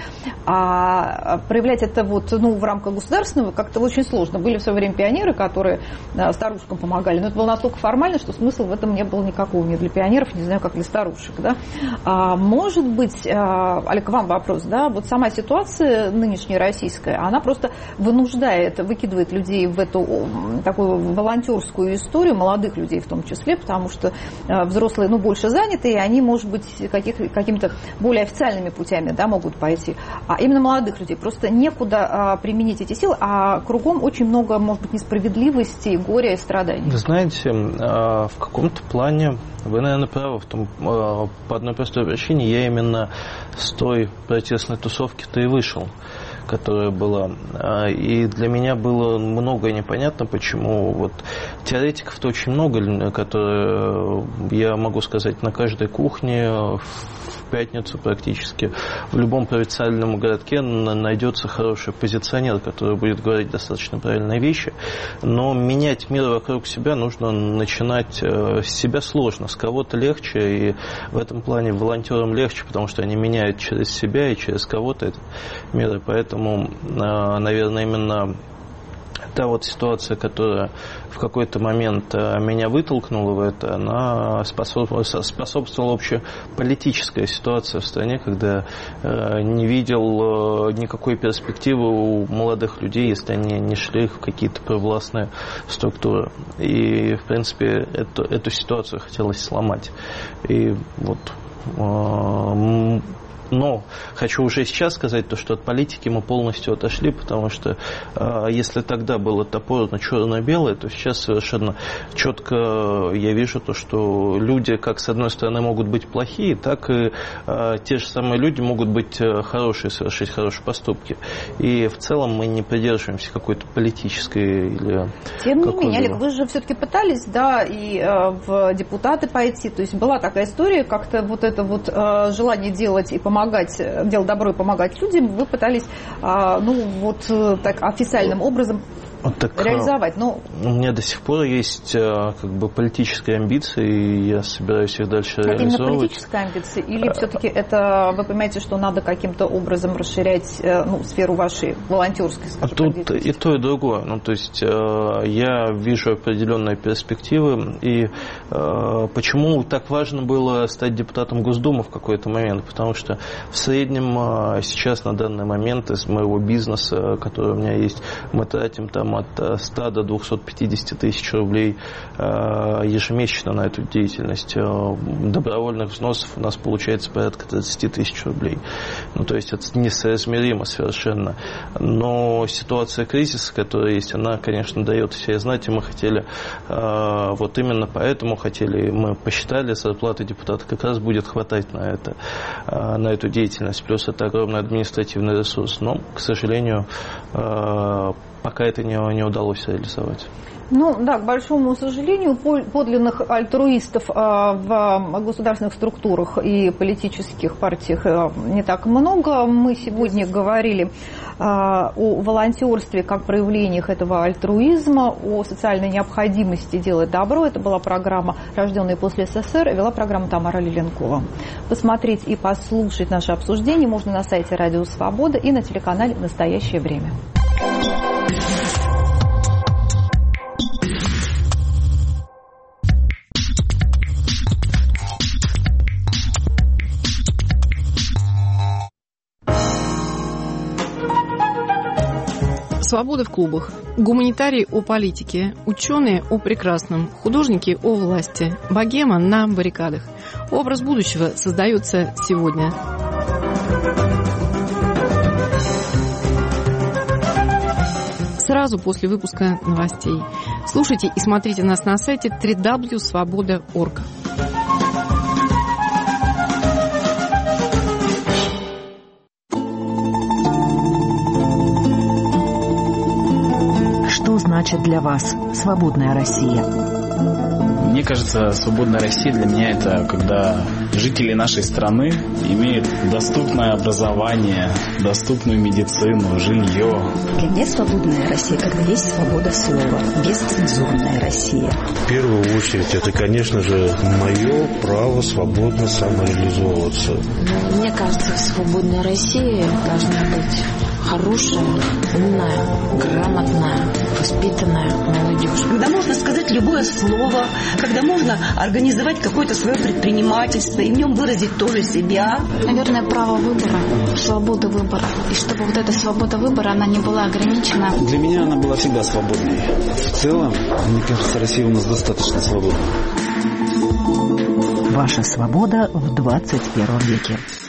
а проявлять это вот, ну, в рамках государственного как-то очень сложно. Были в свое время пионеры, которые э, старушкам помогали, но это было настолько формально, что смысла в этом не было никакого, ни для пионеров, не знаю, как для старушек, да. А, может быть, Олег, к вам вопрос, да, вот сама ситуация нынешняя российская, она просто вынуждает, выкидывает людей в эту такую волонтерскую историю, молодых людей в том числе, потому что взрослые, ну, больше заняты, и они, может быть, каких, какими-то более официальными путями, да, могут пойти. А именно молодых людей просто некуда а, применить эти силы, а кругом очень много, может быть, несправедливости, горя и страданий. Вы знаете, в каком-то плане вы, наверное, правы в том, по одной простой причине, я именно с той протестной тусовки-то и вышел, которая была. И для меня было многое непонятно, почему вот теоретиков-то очень много, которые, я могу сказать, на каждой кухне, в пятницу практически, в любом провинциальном городке найдется хороший позиционер, который будет говорить достаточно правильные вещи, но менять мир вокруг себя нужно начинать с себя сложно, с кого-то легче, и в этом плане волонтерам легче, потому что они меняют через себя и через кого-то этот мир, и поэтому, наверное, именно та вот ситуация, которая в какой-то момент меня вытолкнула в это, она способствовала, способствовала общей политической ситуации в стране, когда не видел никакой перспективы у молодых людей, если они не шли в какие-то провластные структуры. И, в принципе, эту, эту ситуацию хотелось сломать. И вот... Но хочу уже сейчас сказать, то, что от политики мы полностью отошли, потому что э, если тогда было топорно черно-белое, то сейчас совершенно четко я вижу то, что люди, как с одной стороны могут быть плохие, так и э, те же самые люди могут быть хорошие, совершить хорошие поступки. И в целом мы не придерживаемся какой-то политической или... Тем не менее, Олег, вы же все-таки пытались, да, и э, в депутаты пойти, то есть была такая история, как-то вот это вот э, желание делать и помогать помогать, делать добро и помогать людям, вы пытались, ну, вот так официальным образом вот так, реализовать. Но... У меня до сих пор есть как бы политические амбиции, и я собираюсь их дальше это реализовывать. Именно политические амбиции? Или все-таки это, вы понимаете, что надо каким-то образом расширять, ну, сферу вашей волонтерской, скажем, тут и то, и другое. Ну, то есть я вижу определенные перспективы, и почему так важно было стать депутатом Госдумы в какой-то момент? Потому что в среднем сейчас на данный момент из моего бизнеса, который у меня есть, мы тратим там от ста до двухсот пятидесяти тысяч рублей ежемесячно на эту деятельность. Добровольных взносов у нас получается порядка тридцати тысяч рублей. Ну, то есть это несоизмеримо совершенно. Но ситуация кризиса, которая есть, она, конечно, дает себя знать, и мы хотели, вот именно поэтому хотели, мы посчитали, зарплаты депутата как раз будет хватать на это, на эту деятельность, плюс это огромный административный ресурс. Но, к сожалению, пока это не не удалось реализовать. Ну да, к большому сожалению, подлинных альтруистов в государственных структурах и политических партиях не так много. Мы сегодня говорили о волонтерстве как проявлениях этого альтруизма, о социальной необходимости делать добро. Это была программа «Рожденные после СССР», вела программу Тамара Лиленкова. Посмотреть и послушать наше обсуждение можно на сайте Радио Свобода и на телеканале «Настоящее время». Свобода в клубах. Гуманитарии о политике, ученые о прекрасном, художники о власти, богема на баррикадах. Образ будущего создается сегодня. Сразу после выпуска новостей. Слушайте и смотрите нас на сайте дабл ю дабл ю дабл ю точка свобода точка орг. Что значит для вас свободная Россия? Мне кажется, свободная Россия для меня это когда жители нашей страны имеют доступное образование, доступную медицину, жилье. Для меня свободная Россия, когда есть свобода слова, бесцензурная Россия. В первую очередь, это, конечно же, мое право свободно самореализовываться. Мне кажется, свободная Россия должна быть хорошая, умная, грамотная, воспитанная молодежь. Когда можно сказать любое слово, когда можно организовать какое-то свое предпринимательство и в нем выразить тоже себя. Наверное, право выбора, свобода выбора. И чтобы вот эта свобода выбора, она не была ограничена. Для меня она была всегда свободной. В целом, мне кажется, Россия у нас достаточно свободна. Ваша свобода в двадцать первом веке.